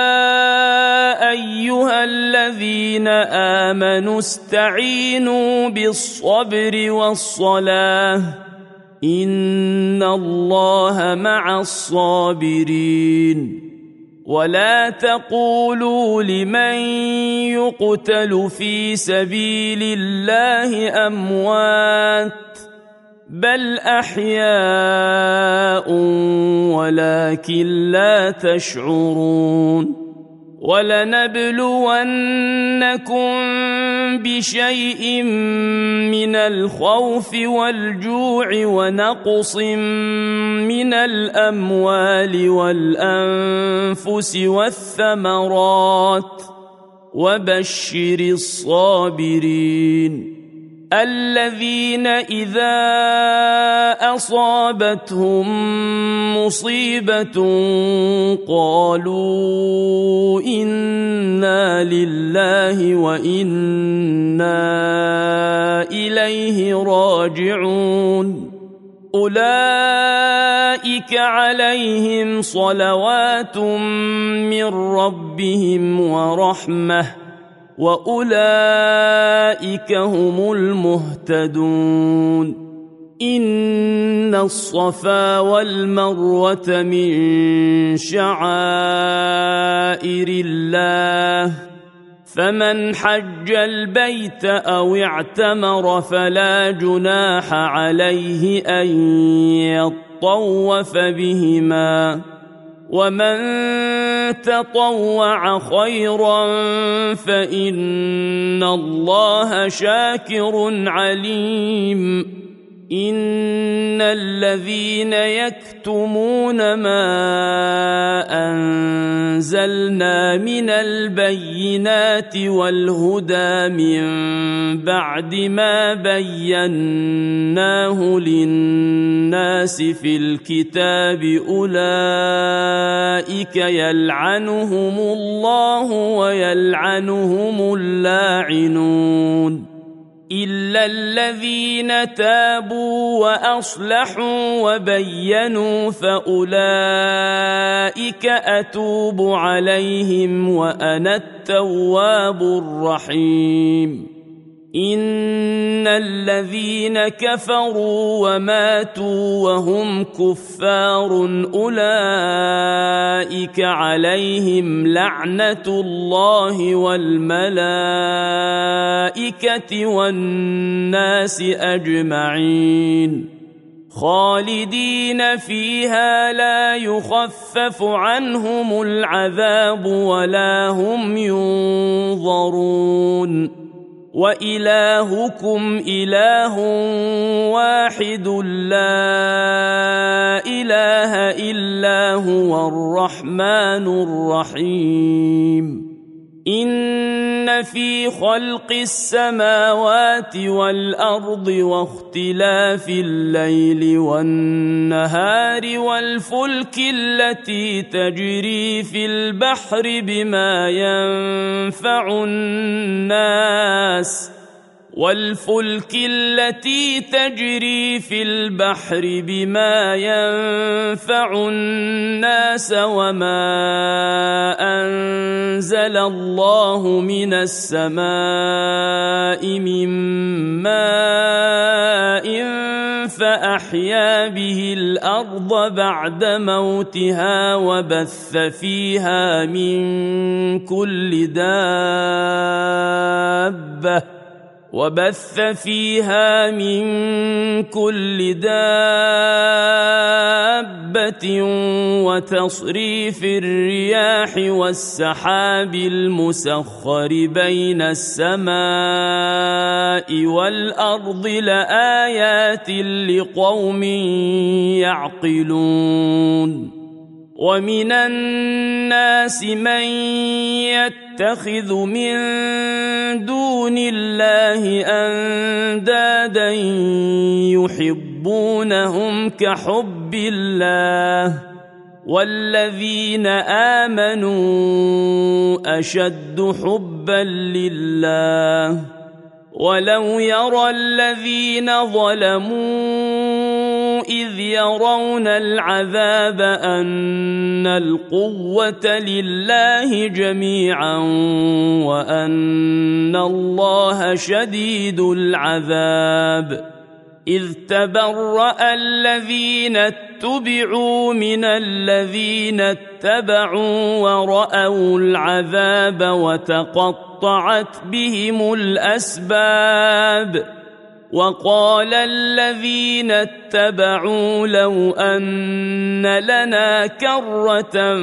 أيها الذين آمنوا استعينوا بالصبر والصلاة إن الله مع الصابرين ولا تقولوا لمن يقتل في سبيل الله أموات بل أحياء ولكن لا تشعرون ولنبلونكم بشيء من الخوف والجوع ونقص من الأموال والأنفس والثمرات وبشر الصابرين الذين إذا أصابتهم مصيبة قالوا إنا لله وإنا إليه راجعون أولئك عليهم صلوات من ربهم ورحمة وأولئك هم المهتدون إن الصفا والمروة من شعائر الله فمن حج البيت أو اعتمر فلا جناح عليه أن يطوف بهما ومن تطوع خيرا فإن الله شاكر عليم إن الذين يكتمون ما أنزلنا من البينات والهدى من بعد ما بيناه للناس في الكتاب أولئك يلعنهم الله ويلعنهم اللاعنون إلا الذين تابوا وأصلحوا وبينوا فأولئك أتوب عليهم وأنا التواب الرحيم إن الذين كفروا وماتوا وهم كفار أولئك عليهم لعنة الله والملائكة والناس أجمعين خالدين فيها لا يخفف عنهم العذاب ولا هم ينظرون وإلهكم إله واحد لا إله إلا هو الرحمن الرحيم إن في خلق السماوات والأرض واختلاف الليل والنهار والفلك التي تجري في البحر بما ينفع الناس وما أنزل الله من السماء من ماء فأحيا به الأرض بعد موتها وبث فيها من كل دابة وتصريف الرياح والسحاب المسخر بين السماء والأرض لآيات لقوم يعقلون ومن الناس من يتخذ من دون الله أندادا يحبونهم كحب الله والذين آمنوا أشد حبا لله ولو يرى الذين ظلموا إذ يرون العذاب أن القوة لله جميعا وأن الله شديد العذاب إذ تبرأ الذين اتبعوا من الذين اتبعوا ورأوا العذاب وتقطعت بهم الأسباب وقال الذين اتبعوا لو أن لنا كرة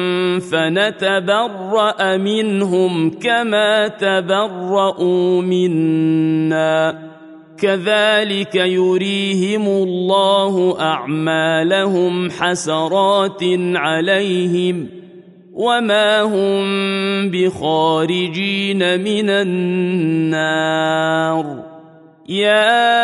فنتبرأ منهم كما تبرؤوا منا كذلك يريهم الله أعمالهم حسرات عليهم وما هم بخارجين من النار يا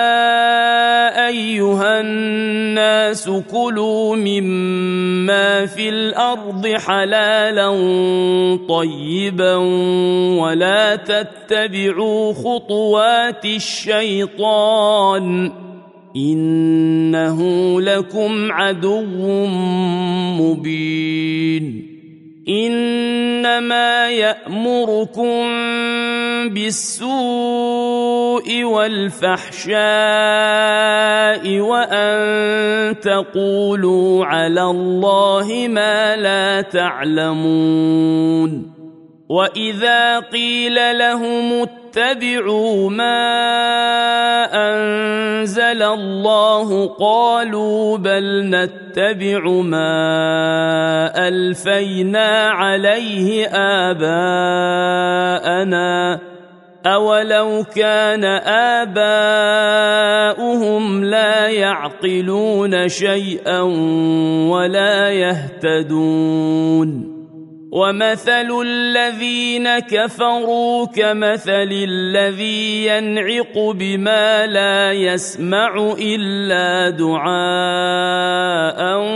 أيها الناس كلوا مما في الأرض حلالا طيبا ولا تتبعوا خطوات الشيطان إنه لكم عدو مبين إنما يأمركم بالسوء والفحشاء وأن تقولوا على الله ما لا تعلمون وإذا قيل لهم اتبعوا ما أنزل الله قالوا بل نتبع ما ألفينا عليه آباءنا أولو كان آباؤهم لا يعقلون شيئا ولا يهتدون ومثل الذين كفروا كمثل الذي ينعق بما لا يسمع إلا دعاء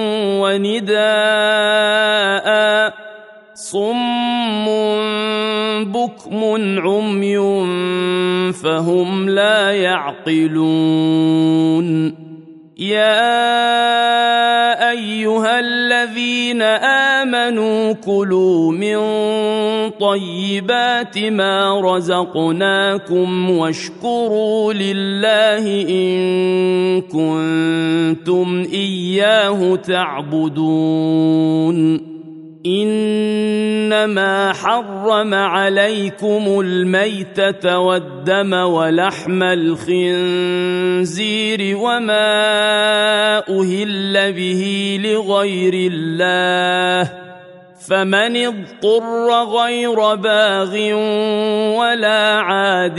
ونداء صم بكم عمي فهم لا يعقلون يا أيها الذين آمنوا كلوا من طيبات ما رزقناكم واشكروا لله إن كنتم إياه تعبدون إنما حرم عليكم الميتة والدم ولحم الخنزير وما أهل به لغير الله فمن اضطر غير باغ ولا عاد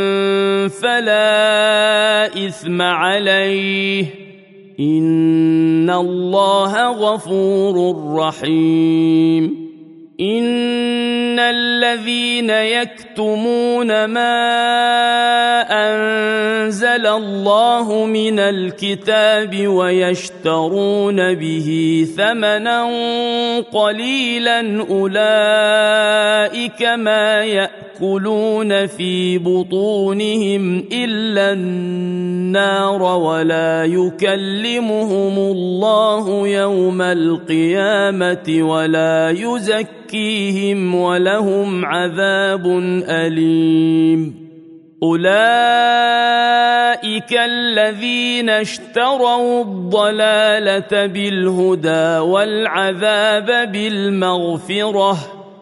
فلا إثم عليه إن الله غفور رحيم إن الذين يكتمون ما أنزل الله من الكتاب ويشترون به ثمنا قليلا أولئك ما يأكلون في بطونهم إلا النار ولا يكلمهم الله يوم القيامة ولا يزكيهم ولهم عذاب أليم أولئك الذين اشتروا الضلالة بالهدى والعذاب بالمغفرة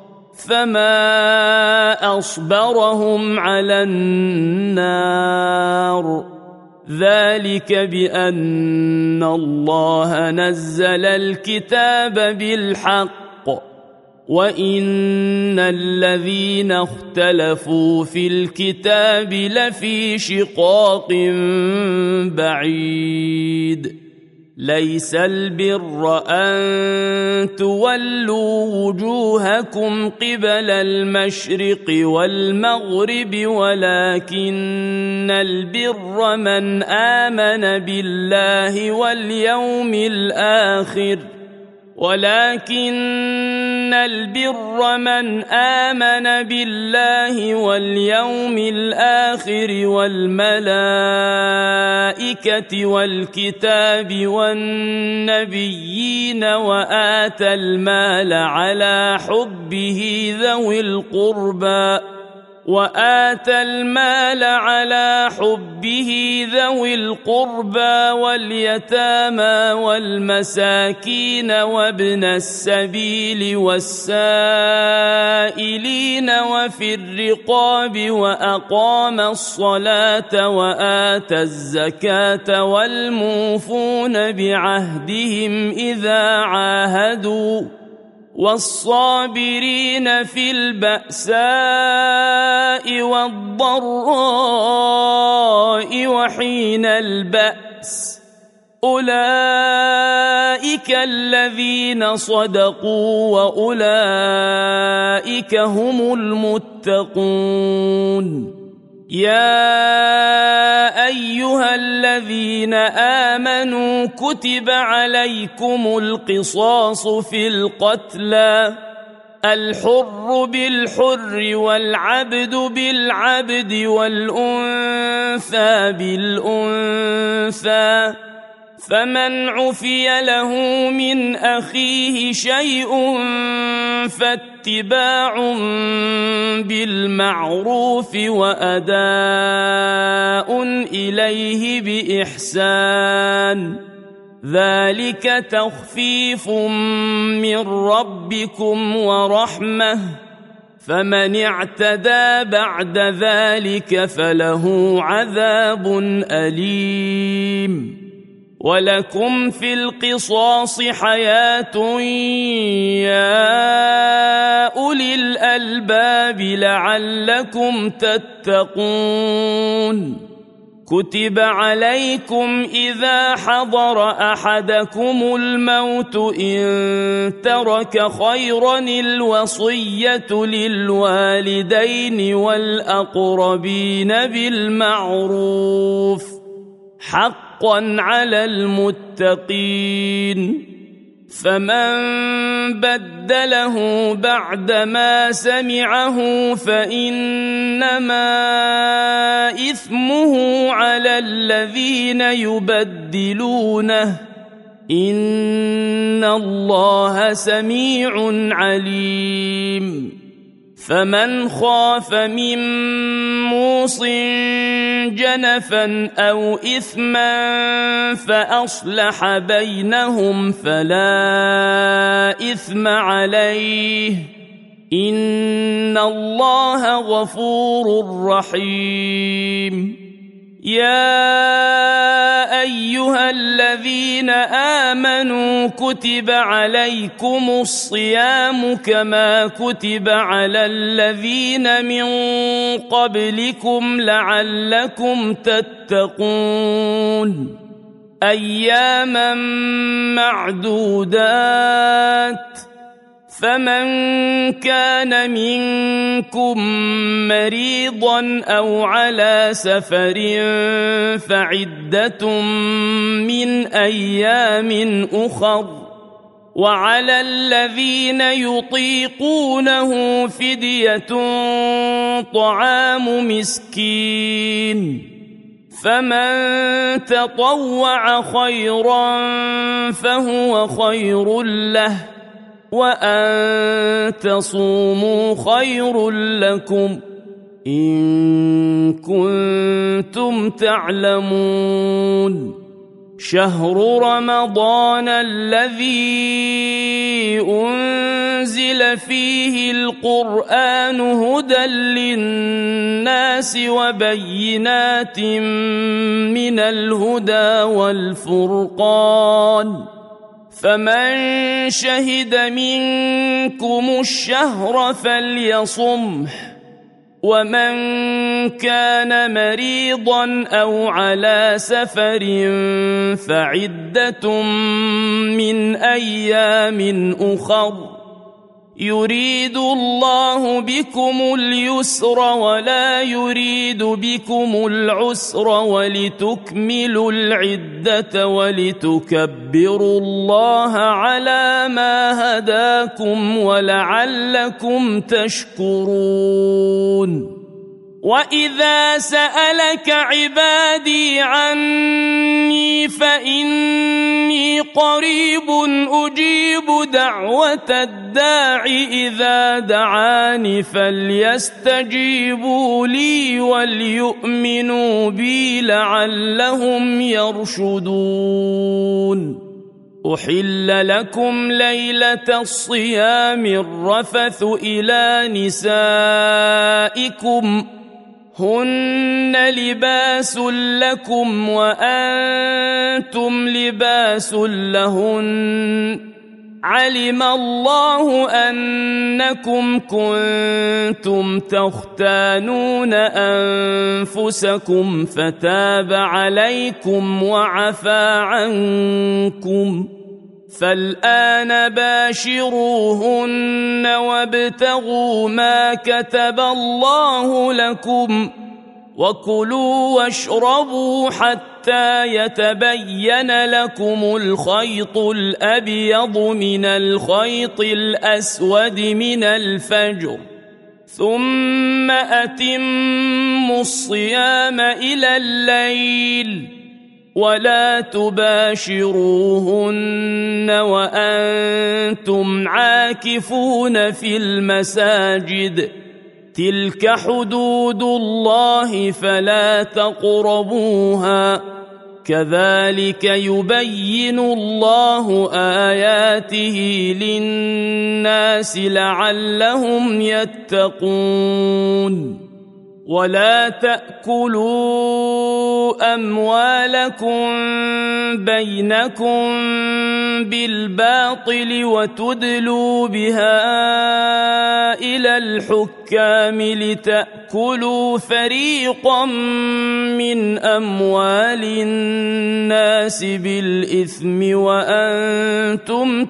فما أصبرهم على النار ذلك بأن الله نزل الكتاب بالحق وإن الذين اختلفوا في الكتاب لفي شقاق بعيد ليس البر أن تولوا وجوهكم قبل المشرق والمغرب ولكن البر من آمن بالله واليوم الآخر والملائكة والكتاب والنبيين وآتى المال على حبه ذوي القربى واليتامى والمساكين وابن السبيل والسائلين وفي الرقاب وأقام الصلاة وآتى الزكاة والموفون بعهدهم إذا عاهدوا والصابرين في البأساء والضراء وحين البأس أولئك الذين صدقوا وأولئك هم المتقون يا أيها الذين آمنوا كتب عليكم القصاص في القتلى الحر بالحر والعبد بالعبد والأنثى بالأنثى فمن عفي له من أخيه شيء فاتباع بالمعروف وأداء إليه بإحسان ذلك تخفيف من ربكم ورحمة فمن اعتدى بعد ذلك فله عذاب أليم ولكم في القصاص حياة يا أولي الألباب لعلكم تتقون كتب عليكم إذا حضر أحدكم الموت إن ترك خيرا الوصية للوالدين والأقربين بالمعروف حقا على المتقين فمن بدله بعدما سمعه فإنما إثمه على الذين يبدلونه إن الله سميع عليم فمن خاف من موص جنفا أو إثما فأصلح بينهم فلا إثم عليه إن الله غفور رحيم يا أيها الذين آمنوا كتب عليكم الصيام كما كتب على الذين من قبلكم لعلكم تتقون أياما معدودات فمن كان منكم مريضا أو على سفر فعدة من أيام أخر وعلى الذين يطيقونه فدية طعام مسكين فمن تطوع خيرا فهو خير له وأن تصوموا خير لكم إن كنتم تعلمون شهر رمضان الذي أنزل فيه القرآن هدى للناس وبينات من الهدى والفرقان فمن شهد منكم الشهر فليصمه ومن كان مريضا أو على سفر فعدة من أيام أخر يريد الله بكم اليسر ولا يريد بكم العسر ولتكملوا العدة ولتكبروا الله على ما هداكم ولعلكم تشكرون وإذا سألك عبادي عني فإني قريب أجيب دعوة الداع إذا دعاني فليستجيبوا لي وليؤمنوا بي لعلهم يرشدون أحل لكم ليلة الصيام الرفث إلى نسائكم هن لباس لكم وأنتم لباس لهن علم الله أنكم كنتم تختانون أنفسكم فتاب عليكم وعفى عنكم فالآن باشروهن وابتغوا ما كتب الله لكم وكلوا واشربوا حتى يتبين لكم الخيط الأبيض من الخيط الأسود من الفجر ثم أتموا الصيام إلى الليل ولا تباشروهن وأنتم عاكفون في المساجد تلك حدود الله فلا تقربوها كذلك يبين الله آياته للناس لعلهم يتقون ولا تأكلوا أموالكم بينكم بالباطل وتدلوا بها إلى الحكام لتأكلوا فريقا من أموال الناس بالإثم وأنتم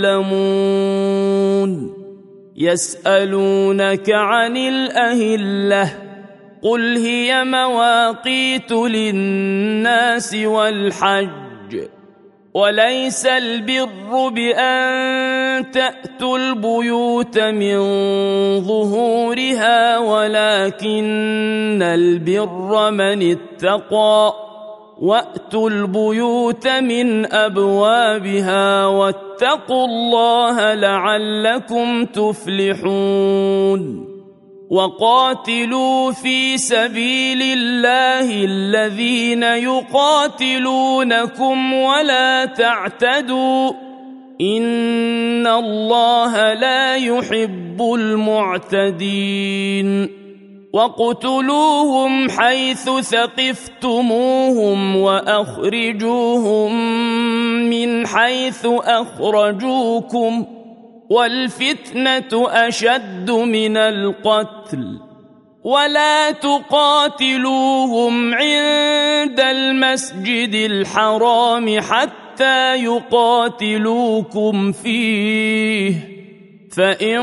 تعلمون يسألونك عن الأهلة قل هي مواقيت للناس والحج وليس البر بأن تأتوا البيوت من ظهورها ولكن البر من اتقى وأتوا البيوت من أبوابها واتقوا الله لعلكم تفلحون وقاتلوا في سبيل الله الذين يقاتلونكم ولا تعتدوا إن الله لا يحب المعتدين وَاقْتُلُوهُمْ حَيْثُ ثَقِفْتُمُوهُمْ وَأَخْرِجُوهُمْ مِنْ حَيْثُ أَخْرَجُوكُمْ وَالْفِتْنَةُ أَشَدُّ مِنَ الْقَتْلِ وَلَا تُقَاتِلُوهُمْ عِندَ الْمَسْجِدِ الْحَرَامِ حَتَّى يُقَاتِلُوكُمْ فِيهِ فإن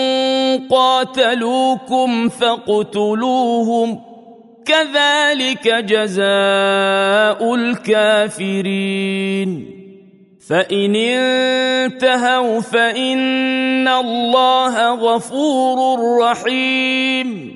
قاتلوكم فاقتلوهم كذلك جزاء الكافرين فإن انتهوا فإن الله غفور رحيم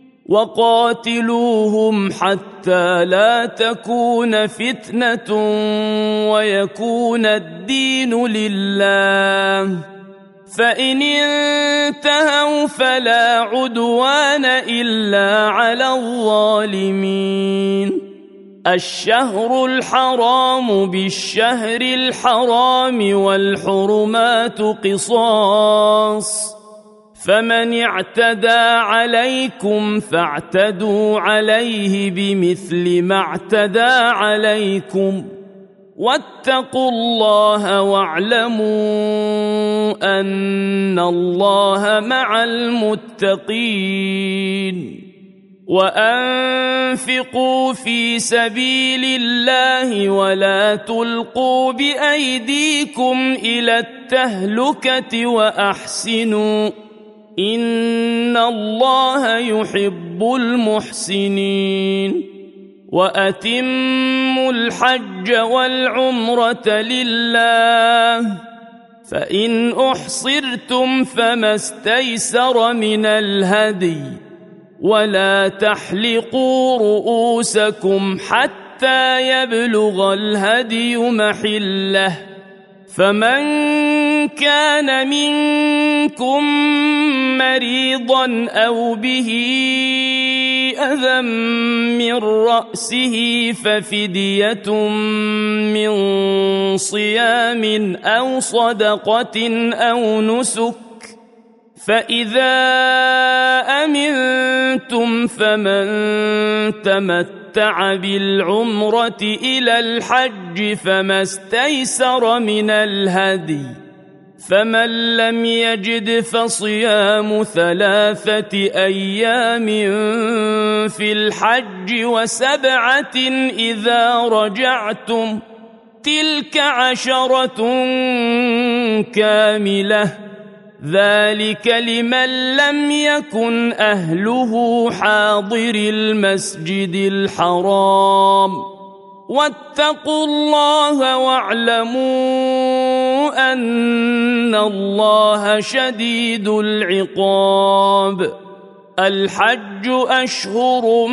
وقاتلوهم حتى لا تكون فتنة ويكون الدين لله فإن انتهوا فلا عدوان إلا على الظالمين الشهر الحرام بالشهر الحرام والحرمات قصاص فمن اعتدى عليكم فاعتدوا عليه بمثل ما اعتدى عليكم واتقوا الله واعلموا أن الله مع المتقين وأنفقوا في سبيل الله ولا تلقوا بأيديكم إلى التهلكة وأحسنوا إن الله يحب المحسنين وأتموا الحج والعمرة لله فإن أحصرتم فما استيسر من الهدي ولا تحلقوا رؤوسكم حتى يبلغ الهدي محله فمن كان منكم مريضا أو به أذى من رأسه ففدية من صيام أو صدقة أو نسك فإذا أمنتم فمن تمتع بالعمرة إلى الحج فما استيسر من الهدي فمن لم يجد فصيام 3 أيام في الحج و7 إذا رجعتم تلك 10 كاملة ذلك لمن لم يكن أهله حاضر المسجد الحرام واتقوا الله واعلموا أن الله شديد العقاب الحج أشهر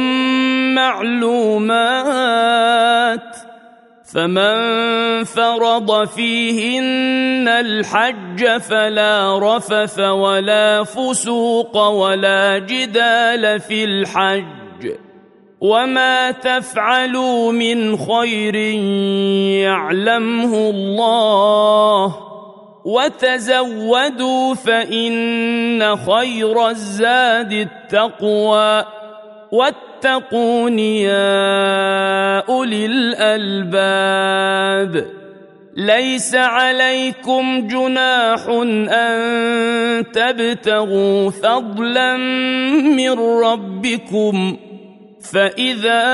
معلومات فمن فرض فيهن الحج فلا رفث ولا فسوق ولا جدال في الحج وما تفعلوا من خير يعلمه الله وتزودوا فإن خير الزاد التقوى واتقون يا أولي الألباب ليس عليكم جناح أن تبتغوا فضلا من ربكم، فإذا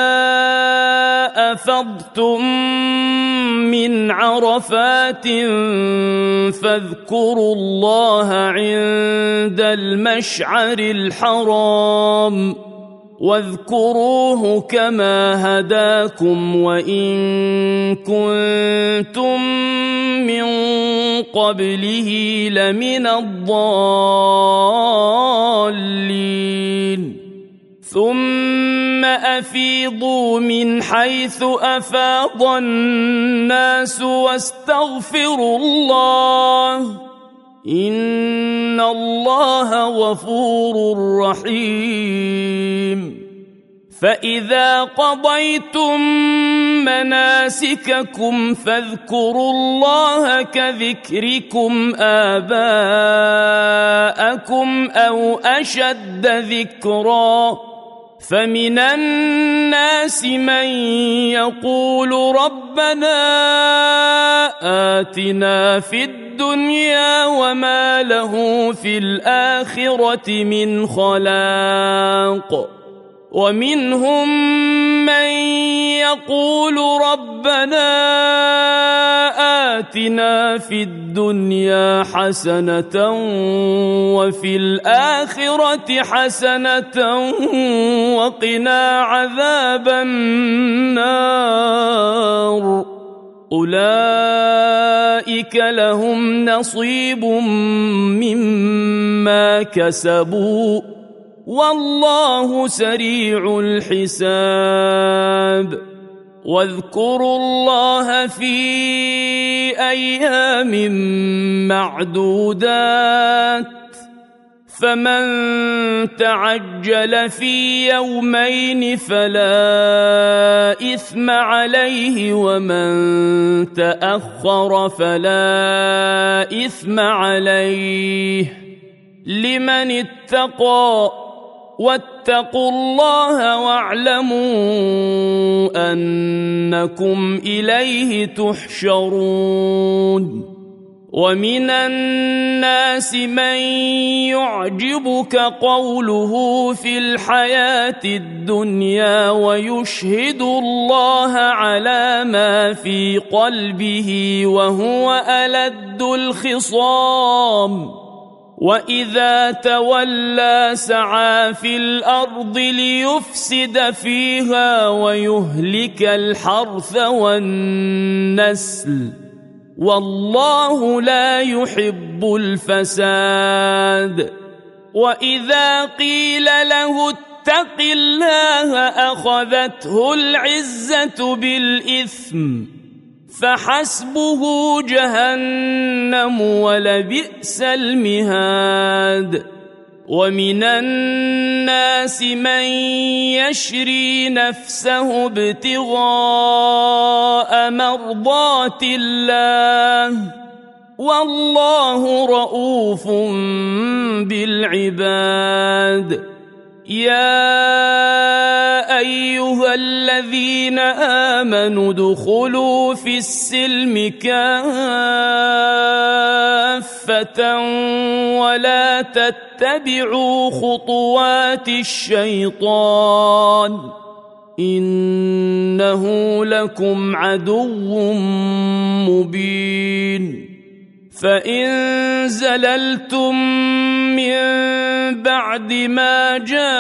أفضتم من عرفات فاذكروا الله عند المشعر الحرام، واذكروه كما هداكم وإن كنتم من قبله لمن الضالين. ثم أفيضوا من حيث أفاض الناس واستغفروا الله، إن الله غفور رحيم. فإذا قضيتم مناسككم فاذكروا الله كذكركم آباءكم أو أشد ذكرًا، فمن الناس من يقول ربنا آتنا في الدنيا وما له في الآخرة من خلاق، ومنهم من يقول ربنا آتنا في الدنيا حسنة وفي الآخرة حسنة وقنا عذاب النار. أولئك لهم نصيب مما كسبوا والله سريع الحساب. واذكروا الله في أيام معدودات، فمن تعجل في يومين فلا إثم عليه، ومن تأخر فلا إثم عليه، لمن اتقى. واتقوا الله واعلموا أنكم إليه تحشرون. ومن الناس من يعجبك قوله في الحياة الدنيا ويشهد الله على ما في قلبه وهو ألد الخصام، وإذا تولى سعى في الأرض ليفسد فيها ويهلك الحرث والنسل، والله لا يحب الفساد. وإذا قيل له اتق الله أخذته العزة بالإثم، فحسبه جهنم ولبئس المهاد. ومن الناس من يشري نفسه ابتغاء مرضات الله، والله رؤوف بالعباد. يا أيها الذين آمنوا ادخلوا في السلم كافة ولا تتبعوا خطوات الشيطان، إنه لكم عدو مبين. فإن زللتم من بعد ما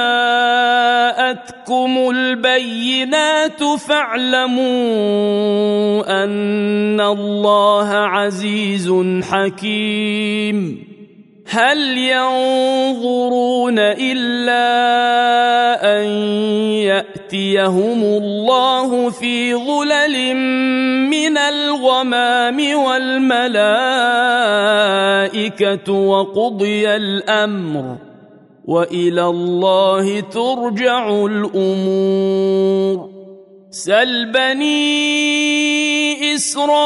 جاءتكم البينات فاعلموا أن الله عزيز حكيم. هل ينظرون إلا أن يأتيهم الله في ظلل من الغمام والملائكة وقضي الأمر، وإلى الله ترجع الأمور. سل بني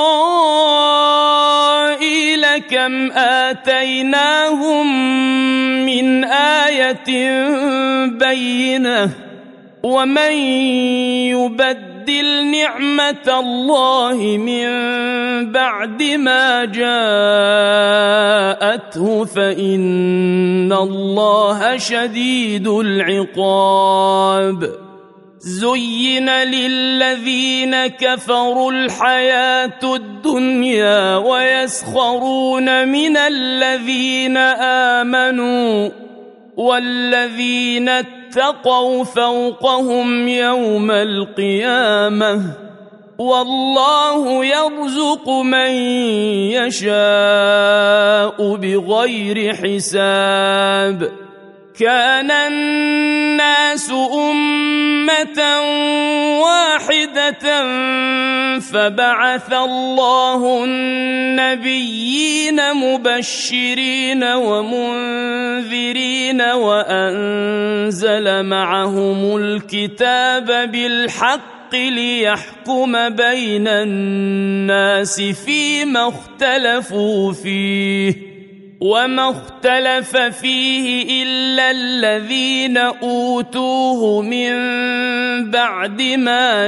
إسرائيل كم آتيناهم من آية بينة، ومن يبدل يبدل نعمة الله من بعد ما جاءته فإن الله شديد العقاب. زين للذين كفروا الحياة الدنيا ويسخرون من الذين آمنوا والذين اتقوا فوقهم يوم القيامة والله يرزق من يشاء بغير حساب. كان الناس أمة واحدة فبعث الله النبيين مبشرين ومنذرين وأنزل معهم الكتاب بالحق ليحكم بين الناس فيما اختلفوا فيه وما اختلف فيه إلا الذين أوتوه من بعد ما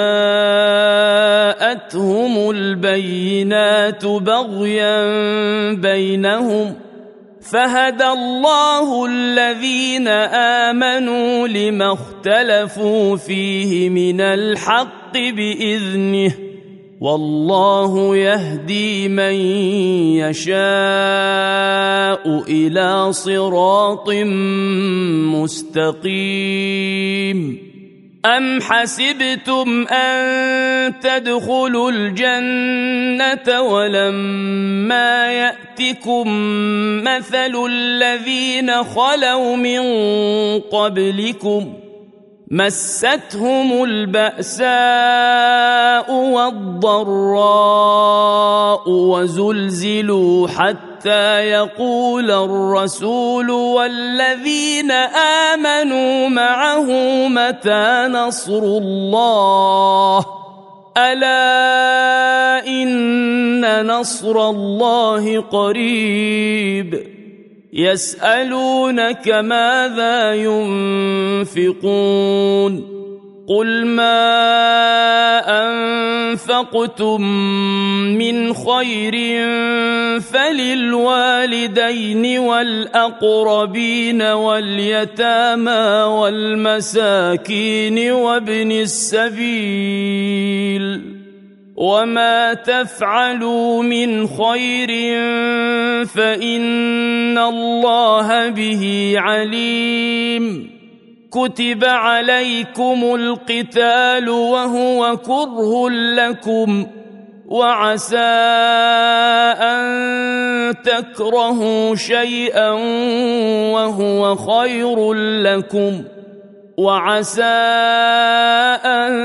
جاءتهم البينات بغيا بينهم فهدى الله الذين آمنوا لما اختلفوا فيه من الحق بإذنه والله يهدي من يشاء إلى صراط مستقيم. أم حسبتم أن تدخلوا الجنة ولما يأتكم مثل الذين خلوا من قبلكم مستهم البأساء والضراء وزلزلوا حتى يقول الرسول والذين آمنوا معه متى نصر الله ألا إن نصر الله قريب. يسألونك ماذا ينفقون قل ما أنفقتم من خير فللوالدين والأقربين واليتامى والمساكين وابن السبيل وما تفعلوا من خير فإن الله به عليم. كتب عليكم القتال وهو كره لكم وعسى أن تكرهوا شيئا وهو خير لكم وعسى أن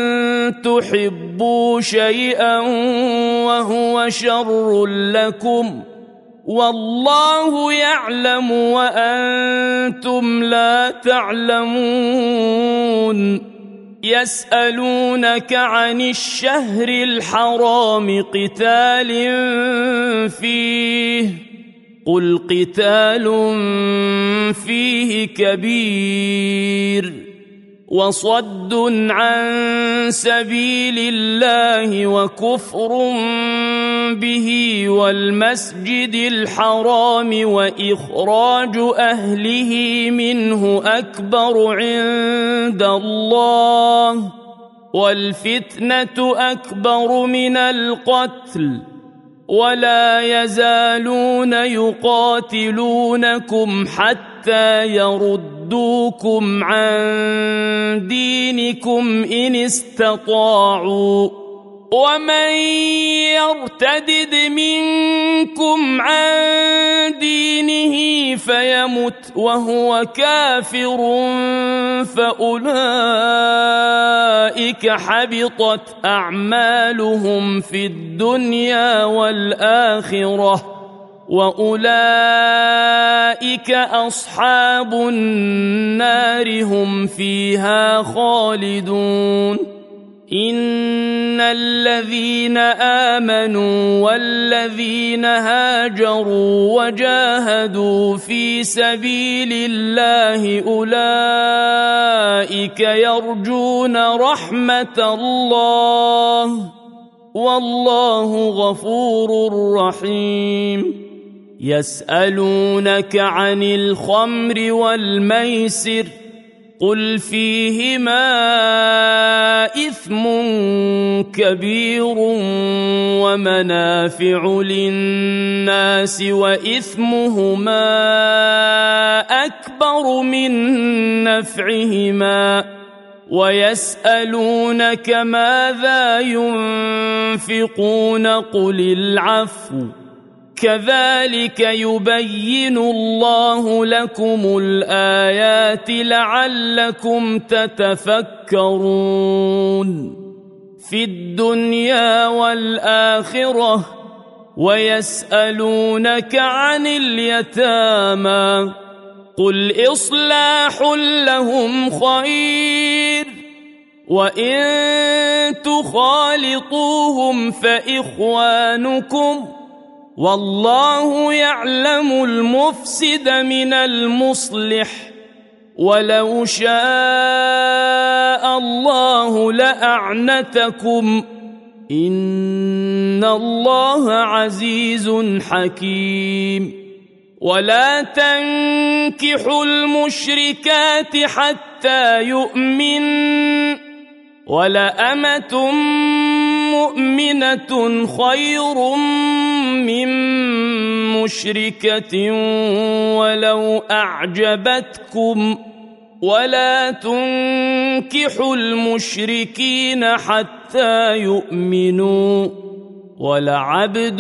تحبوا شيئا وهو شر لكم والله يعلم وأنتم لا تعلمون. يسألونك عن الشهر الحرام قتال فيه قل قتال فيه كبير وصد عن سبيل الله وكفر به والمسجد الحرام وإخراج أهله منه أكبر عند الله والفتنة أكبر من القتل ولا يزالون يقاتلونكم حتى يردوكم عن دينكم إن استطاعوا ومن يرتدد منكم عن دينه فيمت وهو كافر فأولئك حبطت أعمالهم في الدنيا والآخرة وأولئك أصحاب النار هم فيها خالدون. إن الذين آمنوا والذين هاجروا وجاهدوا في سبيل الله أولئك يرجون رحمة الله والله غفور رحيم يسألونك عن الخمر والميسر قل فيهما إثم كبير ومنافع للناس وإثمهما أكبر من نفعهما ويسألونك ماذا ينفقون قل العفو كذلك يبين الله لكم الآيات لعلكم تتفكرون في الدنيا والآخرة ويسألونك عن اليتامى قل إصلاح لهم خير وإن تخالطوهم فإخوانكم والله يعلم المفسد من المصلح ولو شاء الله لأعنتكم إن الله عزيز حكيم ولا تنكحوا المشركات حتى يؤمن ولأمة مؤمنة خير من مشركة ولو أعجبتكم ولا تنكحوا المشركين حتى يؤمنوا ولعبد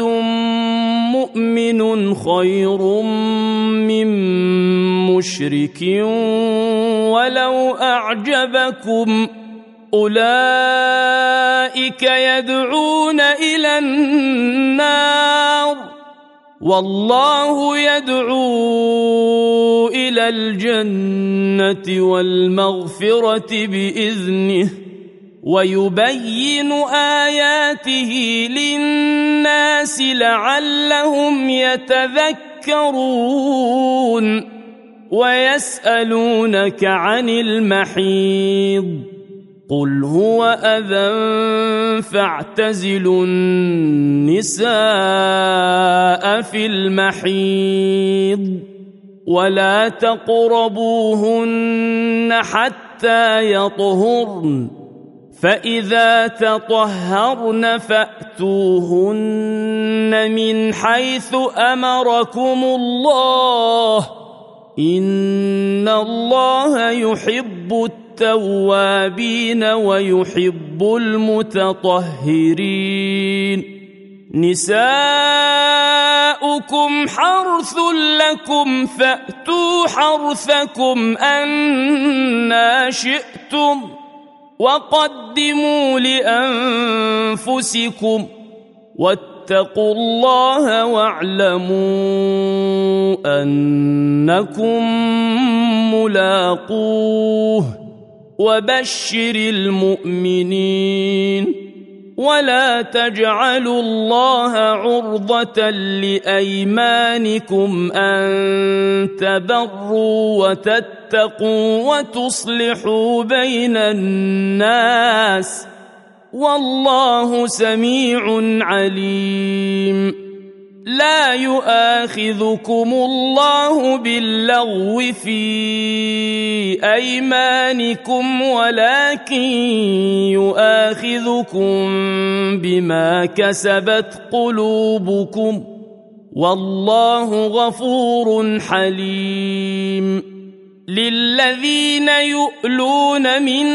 مؤمن خير من مشرك ولو أعجبكم أولئك يدعون إلى النار والله يدعو إلى الجنة والمغفرة بإذنه ويبين آياته للناس لعلهم يتذكرون ويسألونك عن المحيض قل هو أذى فاعتزلوا النساء في المحيض ولا تقربوهن حتى يطهرن فإذا تطهرن فأتوهن من حيث أمركم الله إن الله يحب التوابين ويحب المتطهرين نساؤكم حرث لكم فأتوا حرثكم أنى شئتم وقدموا لأنفسكم واتقوا الله واعلموا أنكم ملاقوه وبشر المؤمنين ولا تجعلوا الله عرضة لأيمانكم أن تبروا وتتقوا وتصلحوا بين الناس والله سميع عليم لا يؤاخذكم الله باللغو في أيمانكم ولكن يؤاخذكم بما كسبت قلوبكم والله غفور حليم للذين يؤلون من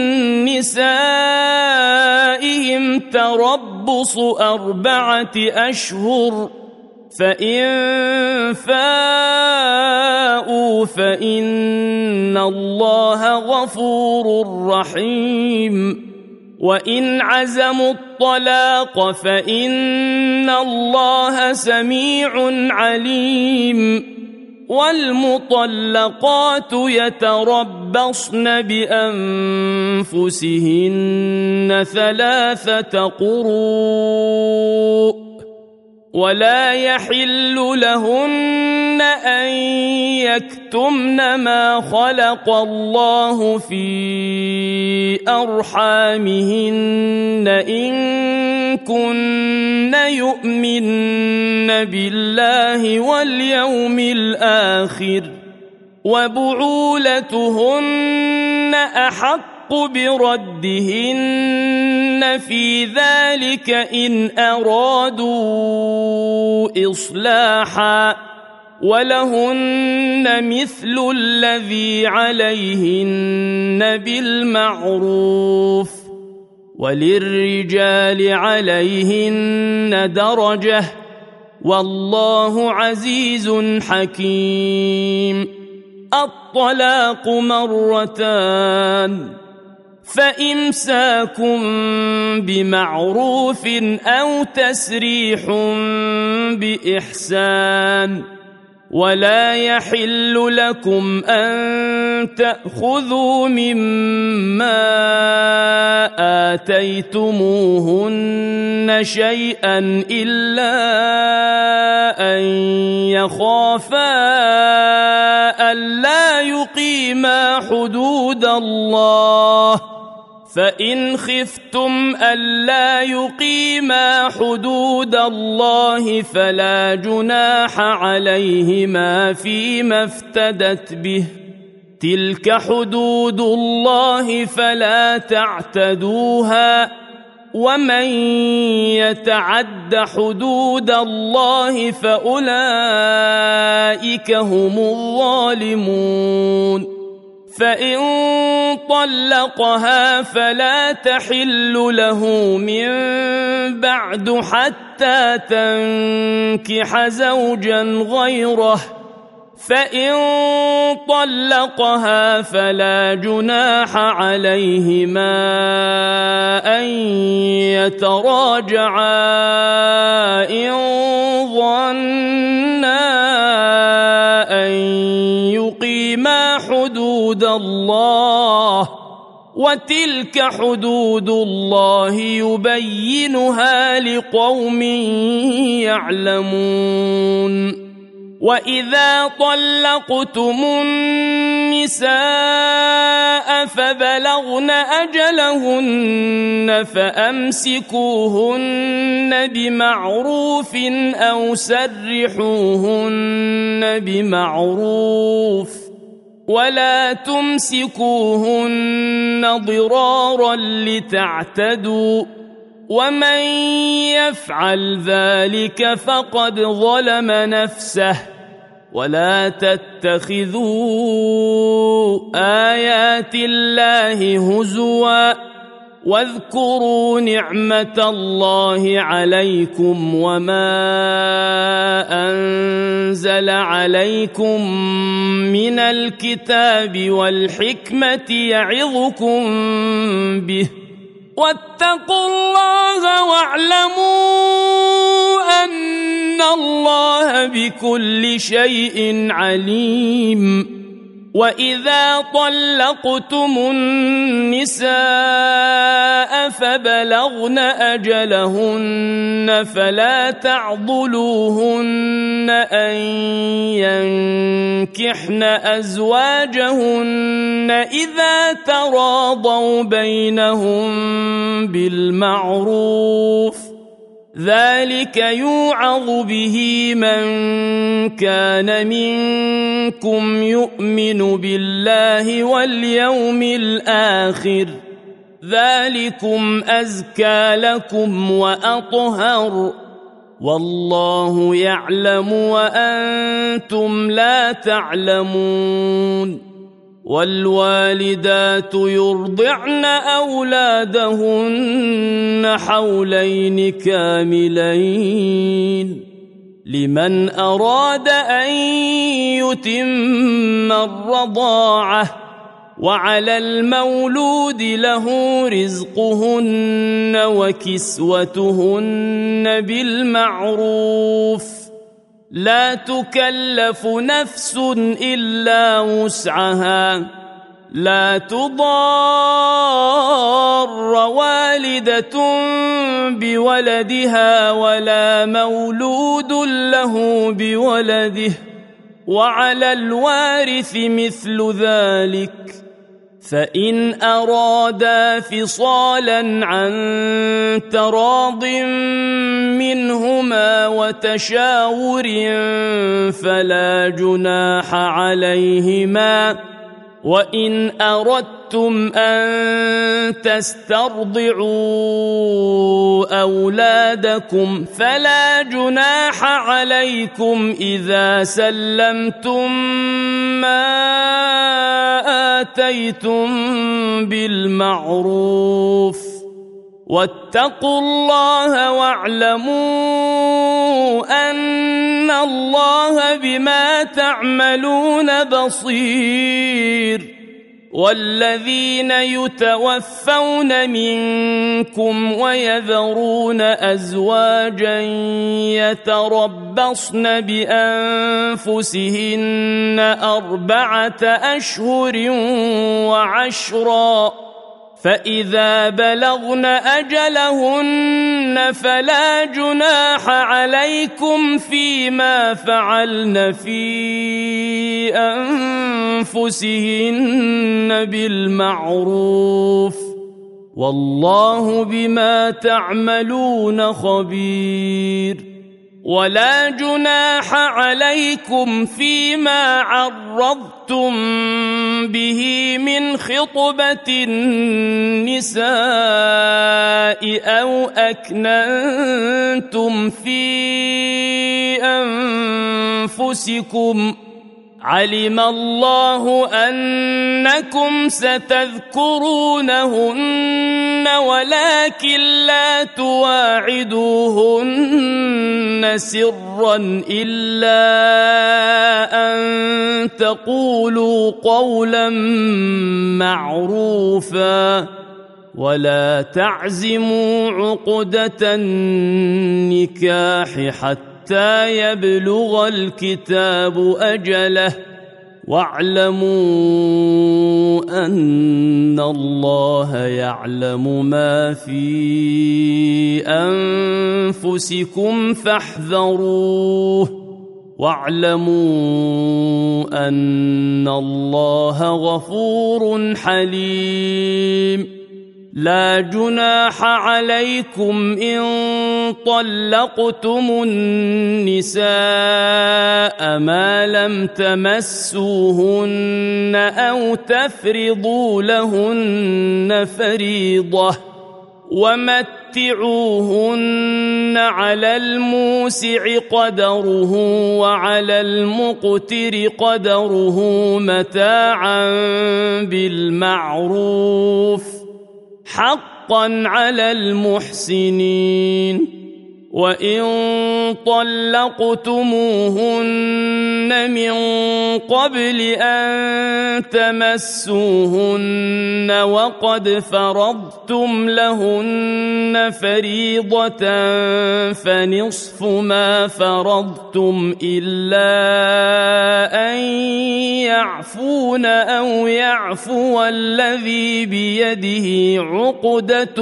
نسائهم تربص 4 أشهر فإن فاءوا فإن الله غفور رحيم وإن عزموا الطلاق فإن الله سميع عليم والمطلقات يتربصن بأنفسهن 3 قروء ولا يحل لهن أن يكتمن ما خلق الله في أرحامهن إن كن يؤمن بالله واليوم الآخر وبعولتهن أحق بردهن في ذلك إن أرادوا إصلاحا ولهن مثل الذي عليهن بالمعروف وللرجال عليهن درجة والله عزيز حكيم. الطلاق 2 فإمساك بمعروف أو تسريح بإحسان ولا يحل لكم أن تأخذوا مما آتيتموهن شيئا إلا أن يخافا ألا يقيما حدود الله فإن خفتم ألا يقيما حدود الله فلا جناح عليهما فيما افتدت به تلك حدود الله فلا تعتدوها ومن يتعد حدود الله فأولئك هم الظالمون. فإن طلقها فلا تحل له من بعد حتى تنكح زوجا غيره فإن طلقها فلا جناح عليهما أن يتراجعا إن ظنا أن يقيما حدود الله وتلك حدود الله يبينها لقوم يعلمون. وإذا طلقتم النساء فبلغن أجلهن فأمسكوهن بمعروف أو سرحوهن بمعروف ولا تمسكوهن ضرارا لتعتدوا ومن يفعل ذلك فقد ظلم نفسه ولا تتخذوا آيات الله هزوا واذكروا نعمة الله عليكم وما أنزل عليكم من الكتاب والحكمة يعظكم به واتقوا الله واعلموا أن الله بكل شيء عليم. وإذا طلقتم النساء فبلغن أجلهن فلا تعضلوهن أن ينكحن أزواجهن إذا تراضوا بينهم بالمعروف ذلك يوعظ به من كان منكم يؤمن بالله واليوم الآخر ذلكم أزكى لكم وأطهر والله يعلم وأنتم لا تعلمون. والوالدات يرضعن أولادهن حولين كاملين لمن أراد أن يتم الرضاعة وعلى المولود له رزقهن وكسوتهن بالمعروف لا تكلف نفس إلا وسعها لا تضار والدة بولدها ولا مولود له بولده وعلى الوارث مثل ذلك فإن أرادا فصالا عن تراض منهما وتشاور فلا جناح عليهما وإن أردتم أن تسترضعوا أولادكم فلا جناح عليكم إذا سلمتم ما آتيتم بالمعروف واتقوا الله واعلموا أن الله بما تعملون بصير والذين يتوفون منكم ويذرون أزواجا يتربصن بأنفسهن 4 أشهر وعشرا فإذا بلغن أجلهن فلا جناح عليكم فيما فعلن في أنفسهن بالمعروف والله بما تعملون خبير ولا جناح عليكم فيما عرضتم به من خطبة النساء أو أكننتم في أنفسكم علم الله أنكم ستذكرونهن ولكن لا تواعدوهن سرا إلا أن تقولوا قولا معروفا ولا تعزموا عقدة النكاح حتى يبلغ الكتاب أجله واعلموا أن الله يعلم ما في أنفسكم فاحذروه واعلموا أن الله غفور حليم لا جناح عليكم إن طلقتم النساء ما لم تمسوهن أو تفرضوا لهن فريضة ومتعوهن على الموسع قدره وعلى المقتر قدره متاعا بالمعروف حقا على المحسنين وإن طلقتموهن من قبل أن تمسوهن وقد فرضتم لهن فريضة فنصف ما فرضتم إلا أن يعفون أو يعفو الذي بيده عقدة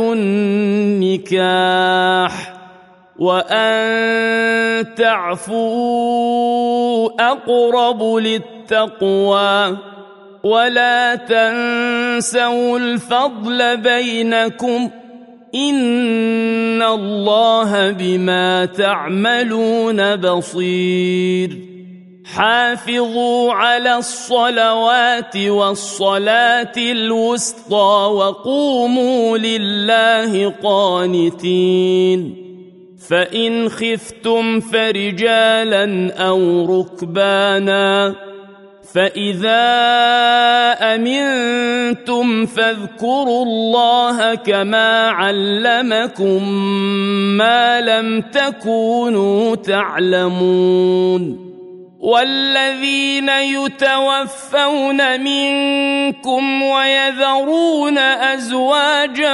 النكاح وأن تعفوا أقرب للتقوى ولا تنسوا الفضل بينكم إن الله بما تعملون بصير حافظوا على الصلوات والصلاة الوسطى وقوموا لله قانتين فإن خفتم فرجالا أو ركبانا فإذا أمنتم فاذكروا الله كما علمكم ما لم تكونوا تعلمون والذين يتوفون منكم ويذرون أزواجا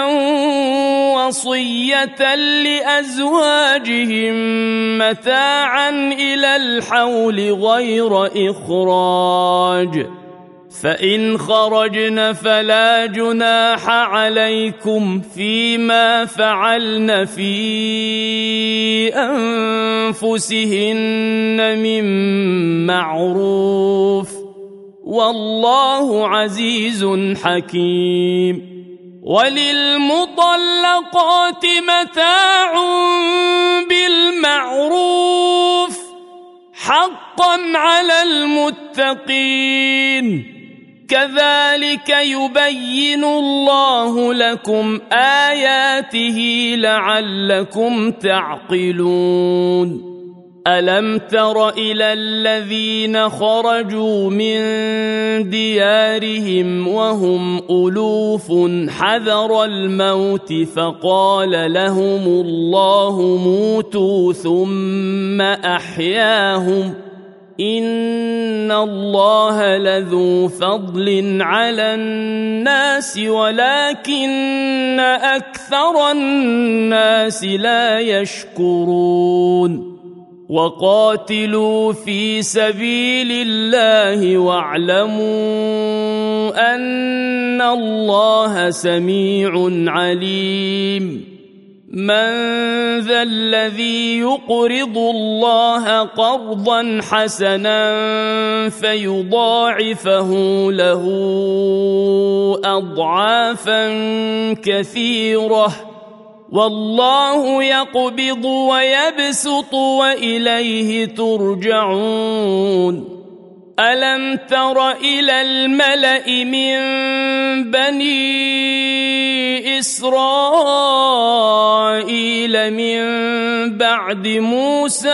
وصية لأزواجهم متاعا إلى الحول غير إخراج، فإن خرجن فلا جناح عليكم فيما فعلن في أنفسهن من معروف، والله عزيز حكيم. وللمطلقات متاع بالمعروف حقا على المتقين، كذلك يبين الله لكم آياته لعلكم تعقلون. ألم تر إلى الذين خرجوا من ديارهم وهم ألوف حذر الموت فقال لهم الله موتوا ثم أحياهم، إن الله لذو فضل على الناس ولكن أكثر الناس لا يشكرون. وقاتلوا في سبيل الله واعلموا أن الله سميع عليم. من ذا الذي يقرض الله قرضا حسنا فيضاعفه له أضعافا كثيرة، والله يقبض ويبسط وإليه ترجعون. ألم تر إلى الملأ من بني إسرائيل من بعد موسى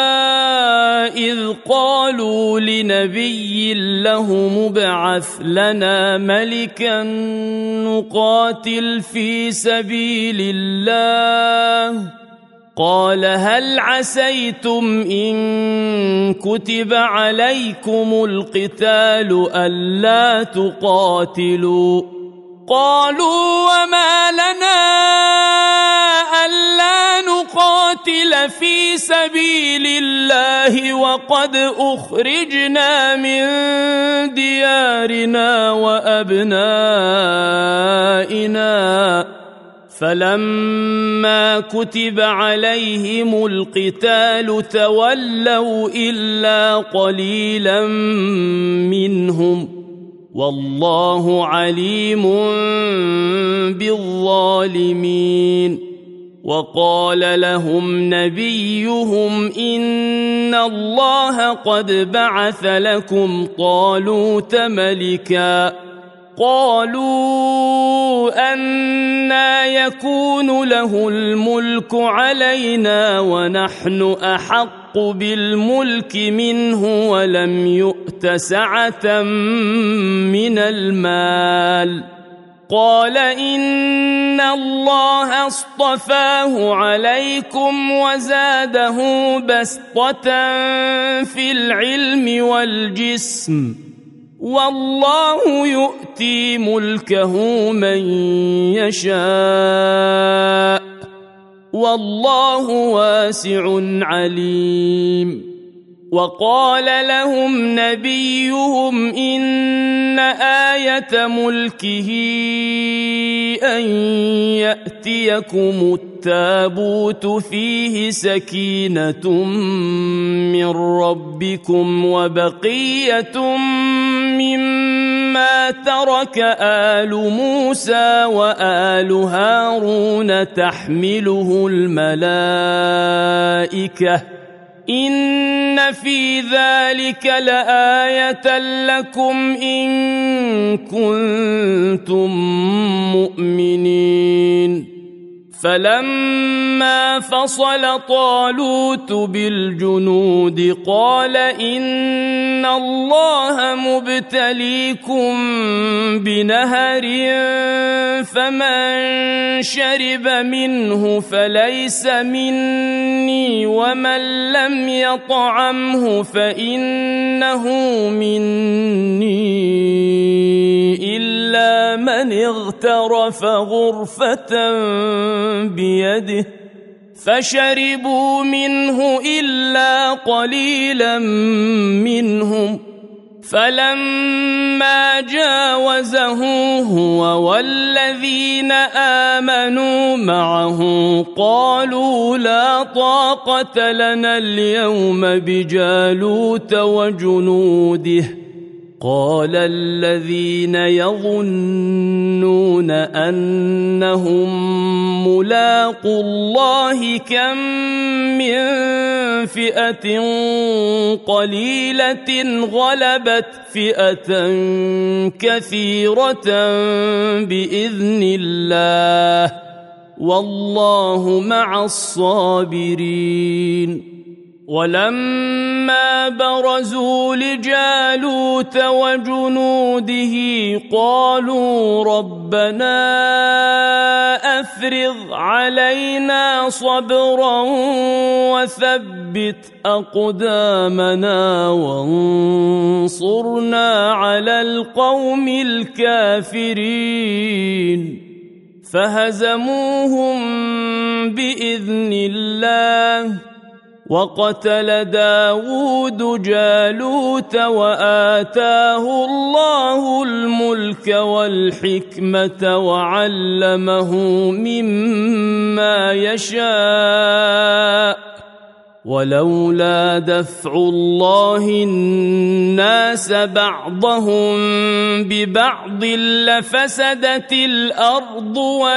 إذ قالوا لنبي له مبعث لنا ملكا نقاتل في سبيل الله، قال هل عسيتم إن كتب عليكم القتال ألا تقاتلوا؟ قالوا وما لنا ألا نقاتل في سبيل الله وقد أخرجنا من ديارنا وأبنائنا، فلما كتب عليهم القتال تولوا إلا قليلا منهم، والله عليم بالظالمين. وقال لهم نبيهم إن الله قد بعث لكم طالوت ملكا، قالوا أنى يكون له الملك علينا ونحن أحق بالملك منه ولم يؤت سعة من المال، قال إن الله اصطفاه عليكم وزاده بسطة في العلم والجسم، والله يؤتي ملكه من يشاء، والله واسع عليم. وقال لهم نبيهم إن آية ملكه أن يأتيكم التابوت فيه سكينة من ربكم وبقية مما ترك آل موسى وآل هارون تحمله الملائكة، إن في ذلك لآية لكم إن كنتم مؤمنين. فلما فصل طالوت بالجنود قال إن الله مبتليكم بنهر فمن شرب منه فليس مني ومن لم يطعمه فإنه مني إلا من اغترف غرفة بيده فشربوا منه إلا قليلا منهم فلما جاوزه هو والذين آمنوا معه قالوا لا طاقة لنا اليوم بجالوت وجنوده قال الذين يظنون أنهم ملاقو الله كم من فئة قليلة غلبت فئة كثيرة بإذن الله والله مع الصابرين ولما برزوا لجالوت وجنوده قالوا ربنا أفرغ علينا صبرا وثبت أقدامنا وانصرنا على القوم الكافرين فهزموهم بإذن الله وقتل داود جالوت وآتاه الله الملك والحكمة وعلمه مما يشاء ولولا دفع الله الناس بعضهم ببعض لفسدت الأرض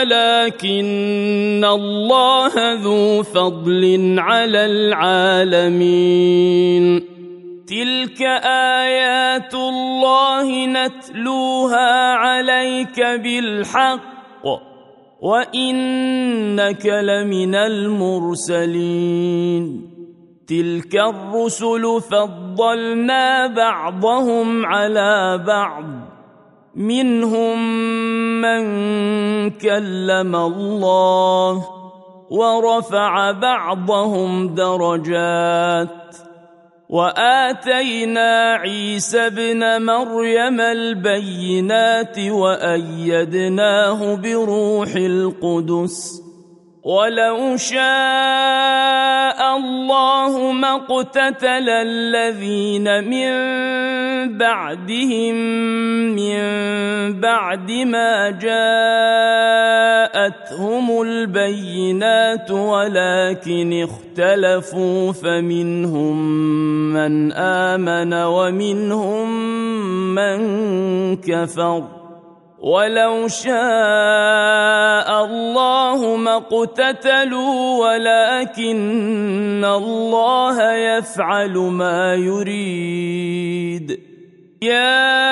ولكن الله ذو فضل على العالمين تلك آيات الله نتلوها عليك بالحق وإنك لمن المرسلين تلك الرسل فضلنا بعضهم على بعض منهم من كلم الله ورفع بعضهم درجات وآتينا عيسى ابن مريم البينات وأيدناه بروح القدس ولو شاء الله ما اقتتل الذين من بعدهم من بعد ما جاءتهم البينات ولكن اختلفوا فمنهم من آمن ومنهم من كفر ولو شاء الله ما اقتتلوا ولكن الله يفعل ما يريد يا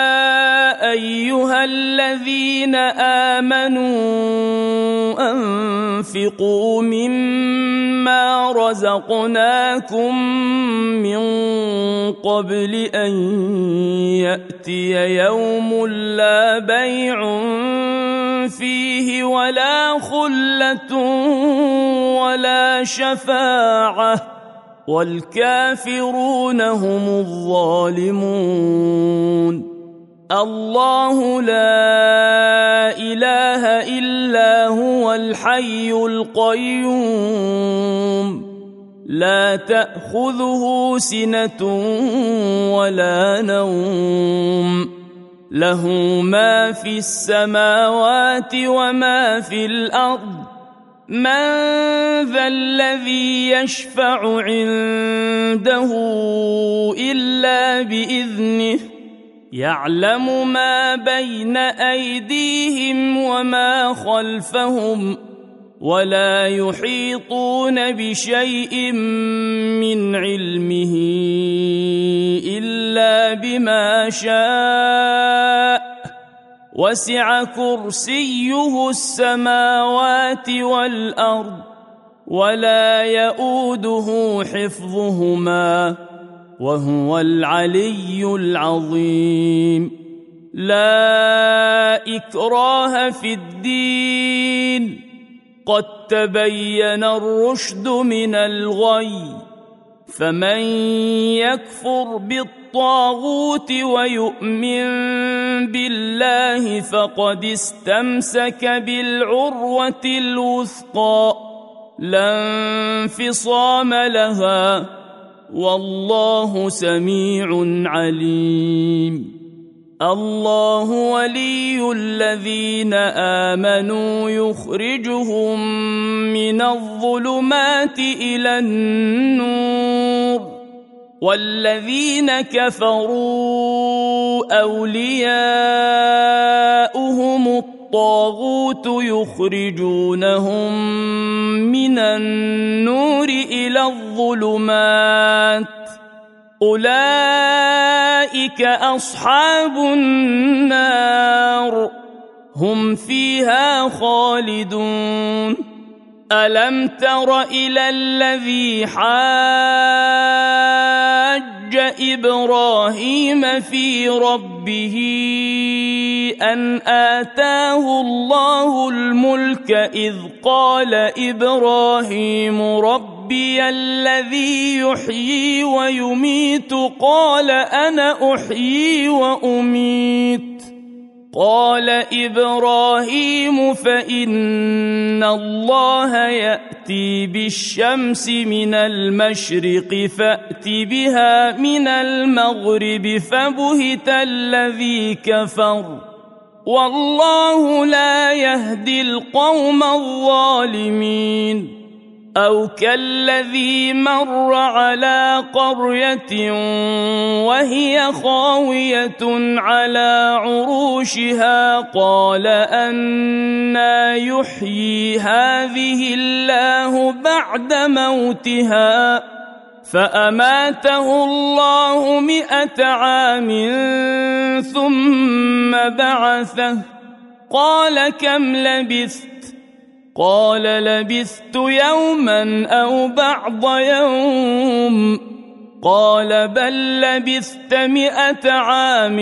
أيها الذين آمنوا أنفقوا مما رزقناكم من قبل أن يأتي يوم لا بيع فيه ولا خلة ولا شفاعة والكافرون هم الظالمون الله لا إله إلا هو الحي القيوم لا تأخذه سنة ولا نوم له ما في السماوات وما في الأرض من ذا الذي يشفع عنده إلا بإذنه يعلم ما بين أيديهم وما خلفهم ولا يحيطون بشيء من علمه إلا بما شاء وسع كرسيه السماوات والأرض ولا يؤوده حفظهما وهو العلي العظيم. لا إكراه في الدين قد تبين الرشد من الغي، فمن يكفر بالطاغوت ويؤمن بالله فقد استمسك بالعروة الوثقى لا انفصام لها، والله سميع عليم. الله ولي الذين آمنوا يخرجهم من الظلمات إلى النور، والذين كفروا أولياؤهم الطاغوت يخرجونهم من النور إلى الظلمات، أولئك أصحاب النار هم فيها خالدون. ألم تر إلى الذي حاج إبراهيم في ربه أن آتاه الله الملك إذ قال إبراهيم ربي الذي يحيي ويميت قال أنا أحيي وأميت قال إبراهيم فإن الله يأتي بالشمس من المشرق فأت بها من المغرب فبهت الذي كفر والله لا يهدي القوم الظالمين. أو كالذي مر على قرية وهي خاوية على عروشها قال أنى يحيي هذه الله بعد موتها فأماته الله 100 عام ثم بعثه قال كم لبثت؟ قال لبثت يوما أو بعض يوم قال بل لبثت 100 عام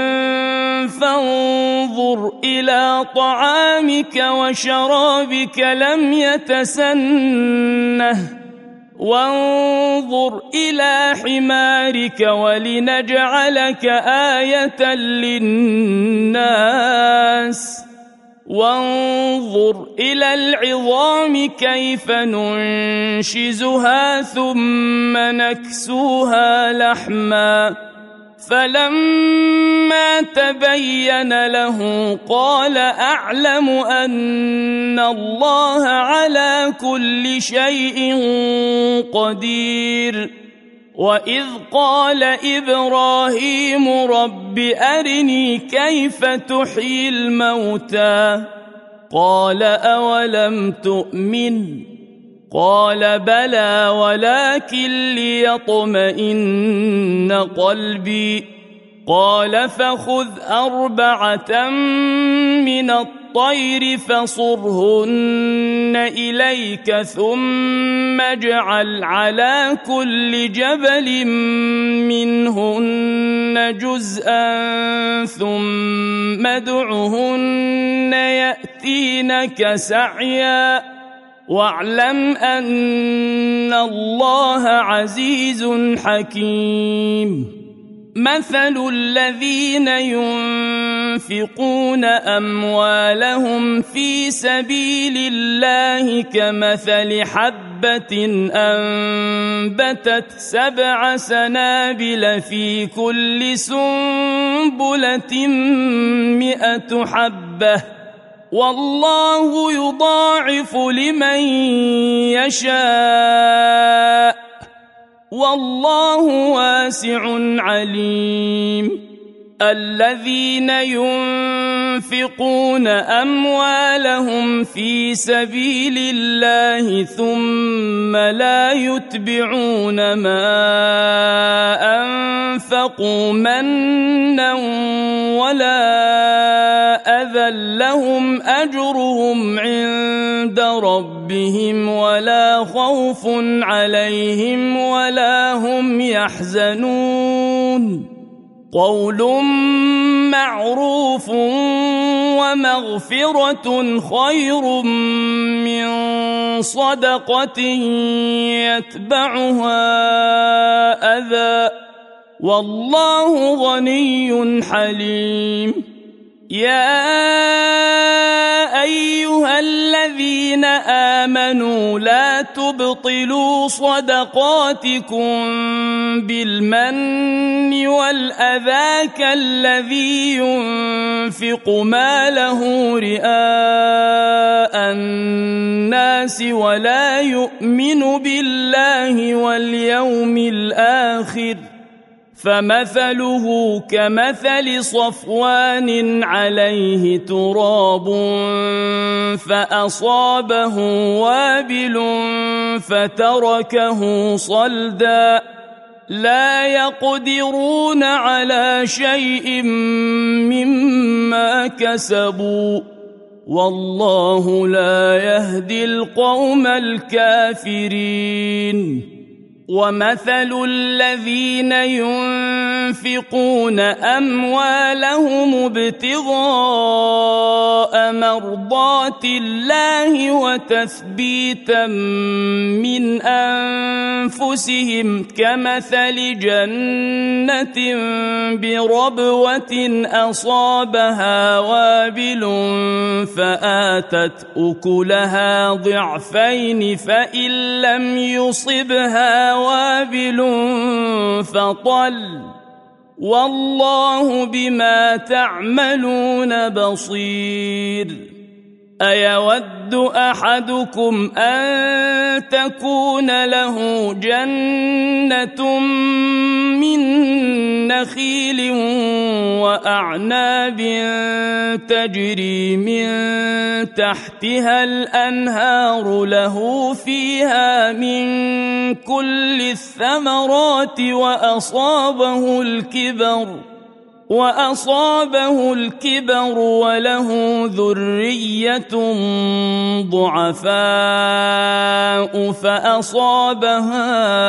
فانظر إلى طعامك وشرابك لم يتسنه وانظر إلى حمارك ولنجعلك آية للناس وانظر إلى العظام كيف ننشزها ثم نكسوها لحما فلما تبين له قال أعلم أن الله على كل شيء قدير. وإذ قال إبراهيم رب أرني كيف تحيي الموتى قال أولم تؤمن قال بلى ولكن ليطمئن قلبي قال فخذ 4 من الطير فصرهن إليك ثم اجعل على كل جبل منهن جزءا ثم ادعهن يأتينك سعيا واعلم أن الله عزيز حكيم. مثل الذين ينفقون أموالهم في سبيل الله كمثل حبة أنبتت 7 سنابل في كل سنبلة 100 حبة والله يضاعف لمن يشاء والله واسع عليم. الذين ينفقون أموالهم في سبيل الله ثم لا يتبعون ما أنفقوا منا ولا يأذن لهم أجرهم عند ربهم ولا خوف عليهم ولا هم يحزنون قول معروف ومغفرة خير من صدقة يتبعها أذى والله غني حليم يا أيها الذين آمنوا لا تبطلوا صدقاتكم بالمن والأذى كالذي ينفق ماله رئاء الناس ولا يؤمن بالله واليوم الآخر فمثله كمثل صفوان عليه تراب فأصابه وابل فتركه صلدا لا يقدرون على شيء مما كسبوا والله لا يهدي القوم الكافرين ومثل الذين ينفقون أموالهم ابتغاء مرضات الله وتثبيتا من أنفسهم كمثل جنة بربوة أصابها وابل فآتت أكلها ضعفين فإن لم يصبها وابل فطل والله بما تعملون بصير أيود أحدكم أن تكون له جنة من نخيل وأعناب تجري من تحتها الأنهار له فيها من كل الثمرات وأصابه الكبر وله ذرية ضعفاء فأصابها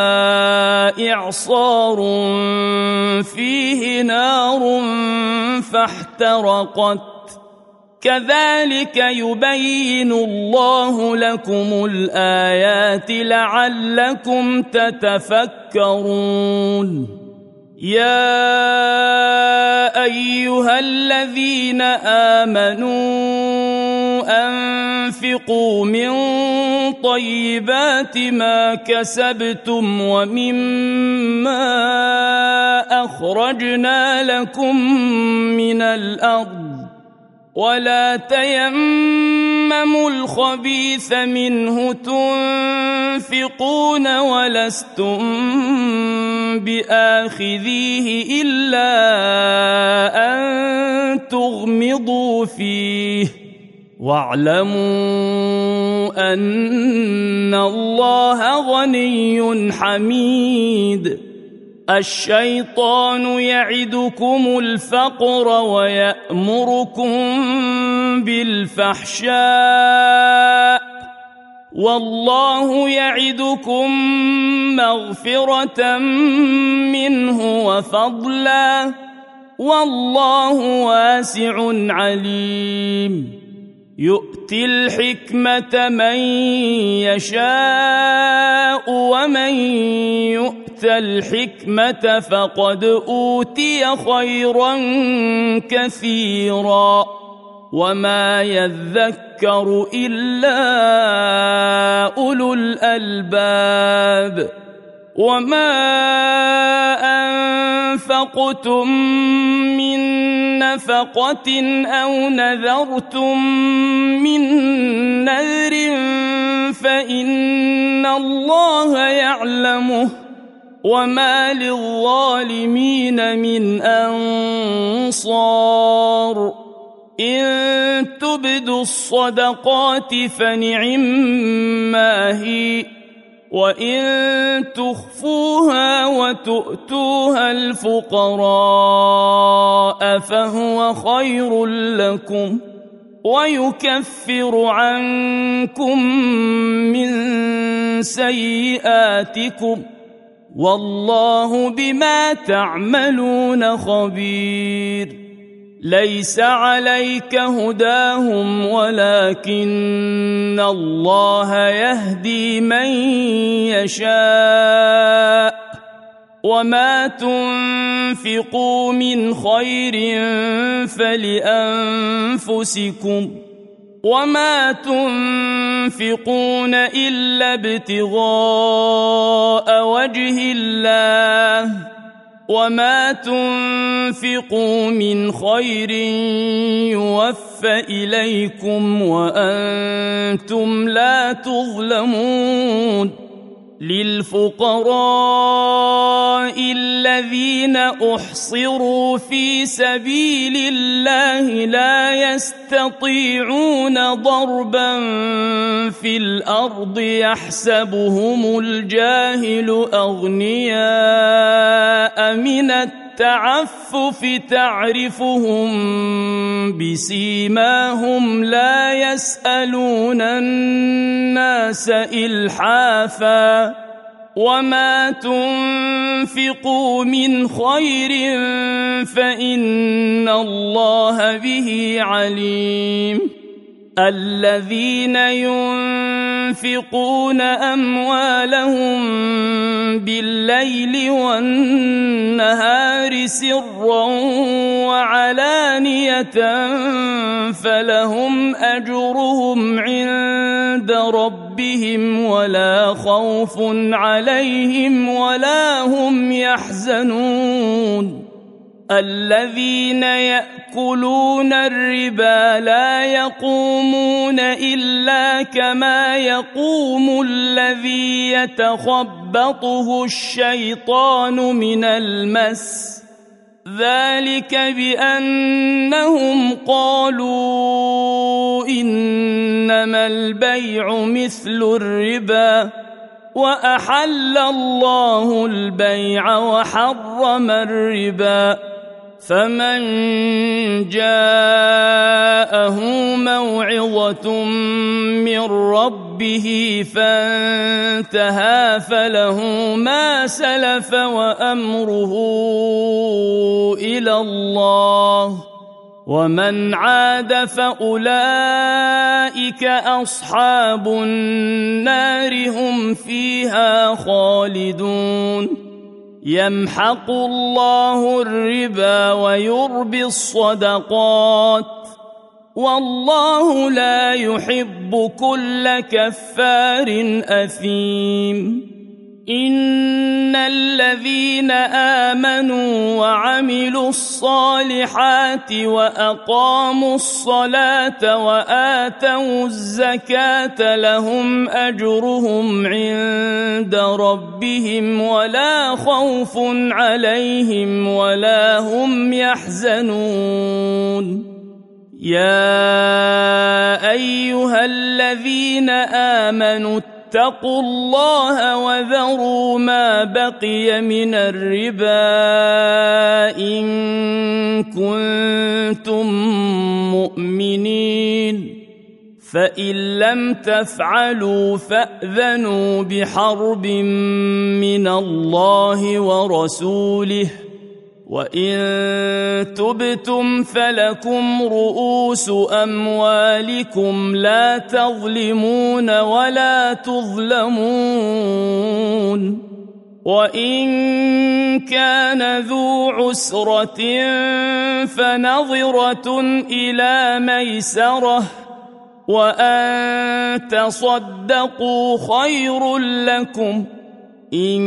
إعصار فيه نار فاحترقت كذلك يبين الله لكم الآيات لعلكم تتفكرون يا أيها الذين آمنوا أنفقوا من طيبات ما كسبتم ومما أخرجنا لكم من الأرض ولا تيمموا الخبيث منه تنفقون ولستم بآخذيه إلا أن تغمضوا فيه واعلموا أن الله غني حميد الشيطان يعدكم الفقر ويأمركم بالفحشاء والله يعدكم مغفرة منه وفضلا والله واسع عليم يؤتي الحكمة من يشاء ومن يؤت الحكمة فقد أوتي خيرا كثيرا وما يذكر إلا أولو الألباب وما أنفقتم من نفقة أو نذرتم من نذر فإن الله يعلمه وما للظالمين من أنصار إن تبدوا الصدقات فنعما هي وإن تخفوها وتؤتوها الفقراء فهو خير لكم ويكفر عنكم من سيئاتكم والله بما تعملون خبير ليس عليك هداهم ولكن الله يهدي من يشاء وما تنفقوا من خير فلأنفسكم وما تنفقون إلا ابتغاء وجه الله وما تنفقوا من خير يوفى إليكم وأنتم لا تظلمون للفقراء الذين أحصروا في سبيل الله لا يستطيعون ضربا في الأرض يحسبهم الجاهل أغنياء من التعفف تعرفهم بسيماهم لا يسألون الناس إلحافا وما تنفقوا من خير فإن الله به عليم الذين ينفقون أموالهم بالليل والنهار سرا وعلانية فلهم أجرهم عند ربهم ولا خوف عليهم ولا هم يحزنون الذين يأكلون الربا لا يقومون إلا كما يقوم الذي يتخبطه الشيطان من المس ذلك بأنهم قالوا إنما البيع مثل الربا وأحل الله البيع وحرم الربا فمن جاءه موعظة من ربه فانتهى فله ما سلف وأمره إلى الله ومن عاد فأولئك أصحاب النار هم فيها خالدون يمحق الله الربا ويربي الصدقات والله لا يحب كل كفار أثيم إن الذين آمنوا وعملوا الصالحات وأقاموا الصلاة وآتوا الزكاة لهم أجرهم عند ربهم ولا خوف عليهم ولا هم يحزنون يا أيها الذين آمنوا اتقوا الله وذروا ما بقي من الربا إن كنتم مؤمنين فإن لم تفعلوا فأذنوا بحرب من الله ورسوله وإن تبتم فلكم رؤوس أموالكم لا تظلمون ولا تظلمون وإن كان ذو عسرة فنظرة إلى ميسرة وأن تصدقوا خير لكم إن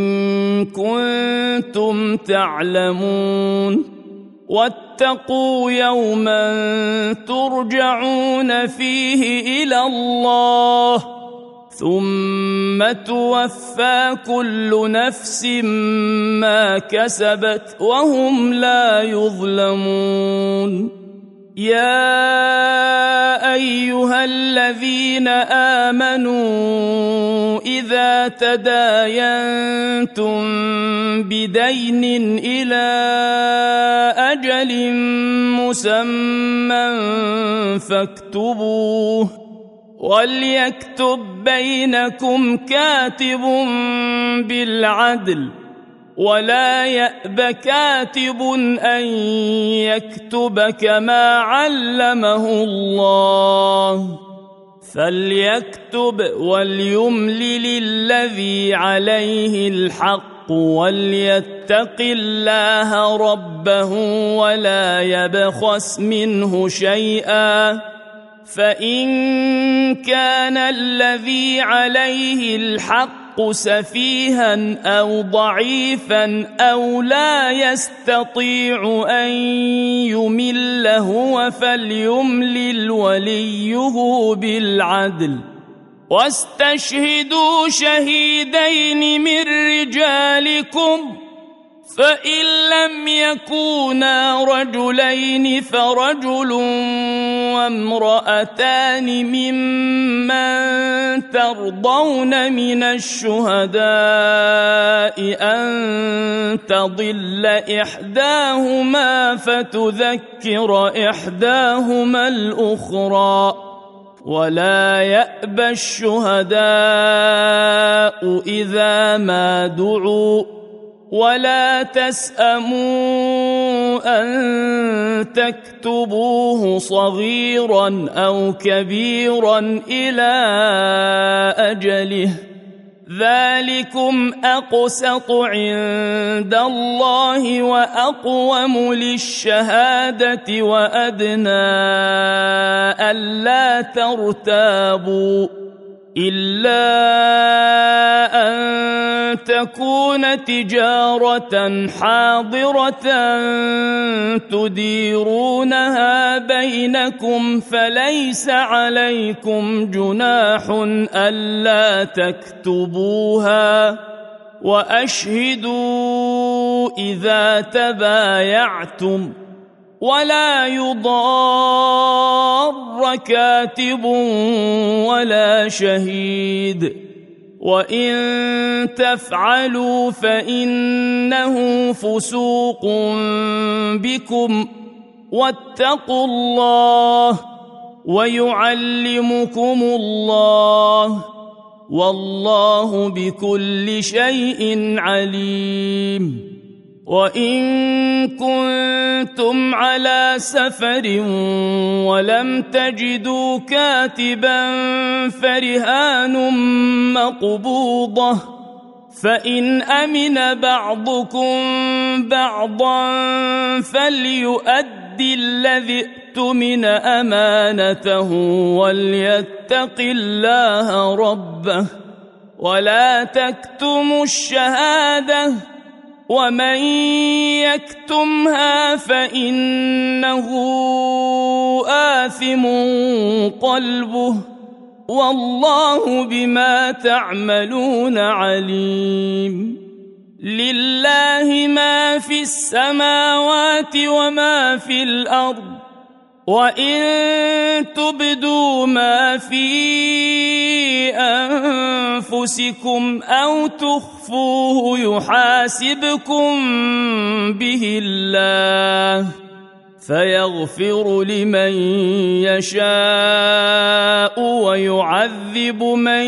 كنتم تعلمون واتقوا يوما ترجعون فيه إلى الله ثم توفى كل نفس ما كسبت وهم لا يظلمون يا أيها الذين آمنوا إذا إذا تداينتم بدين إلى أجل مسمى فاكتبوه وليكتب بينكم كاتب بالعدل ولا يأب كاتب أن يكتب كما علمه الله فليكتب وليملل الذي عليه الحق وليتق الله ربه ولا يبخس منه شيئا فإن كان الذي عليه الحق سفيها أو ضعيفا أو لا يستطيع أن يمل هو فليملل وليه بالعدل واستشهدوا شهيدين من رجالكم فإن لم يكونا رجلين فرجل وامرأتان ممن ترضون من الشهداء أن تضل إحداهما فتذكر إحداهما الأخرى ولا يأبى الشهداء إذا ما دعوا ولا تسأموا أن تكتبوه صغيرا أو كبيرا إلى أجله ذلكم أقسط عند الله وأقوم للشهادة وأدنى ألا ترتابوا إلا أن تكون تجارة حاضرة تديرونها بينكم فليس عليكم جناح ألا تكتبوها وأشهدوا إذا تبايعتم ولا يضار كاتب ولا شهيد وإن تفعلوا فإنه فسوق بكم واتقوا الله ويعلمكم الله والله بكل شيء عليم وإن كنتم على سفر ولم تجدوا كاتبا فرهان مقبوضة فإن أمن بعضكم بعضا فليؤدي الذي اؤتمن أمانته وليتق الله ربه ولا تكتموا الشهادة ومن يكتمها فإنه آثم قلبه والله بما تعملون عليم لله ما في السماوات وما في الأرض وإن تبدوا ما في أنفسكم أو تخفوه يحاسبكم به الله فيغفر لمن يشاء ويعذب من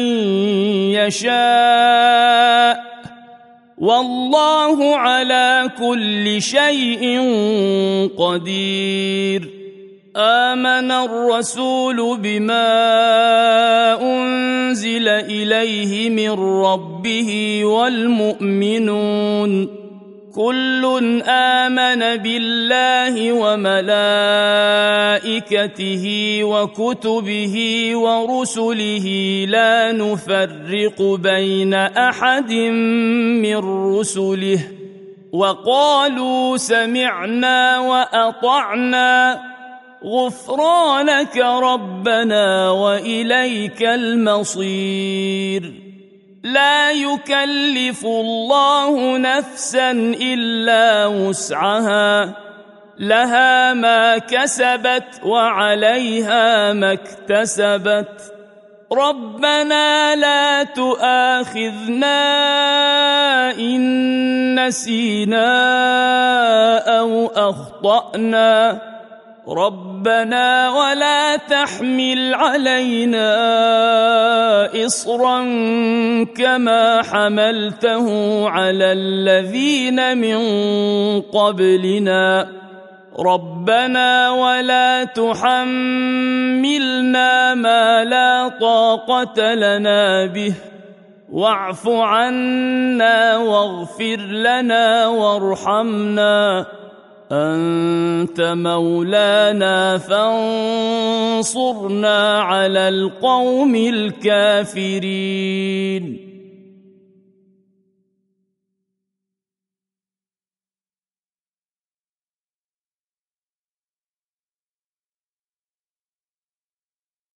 يشاء والله على كل شيء قدير آمن الرسول بما أنزل إليه من ربه والمؤمنون كل آمن بالله وملائكته وكتبه ورسله لا نفرق بين أحد من رسله وقالوا سمعنا وأطعنا غفرانك ربنا وإليك المصير لا يكلف الله نفسا إلا وسعها لها ما كسبت وعليها ما اكتسبت ربنا لا تؤاخذنا إن نسينا أو أخطأنا ربنا ولا تحمل علينا إصرا كما حملته على الذين من قبلنا ربنا ولا تحملنا ما لا طاقة لنا به واعف عنا واغفر لنا وارحمنا أنت مولانا فانصرنا على القوم الكافرين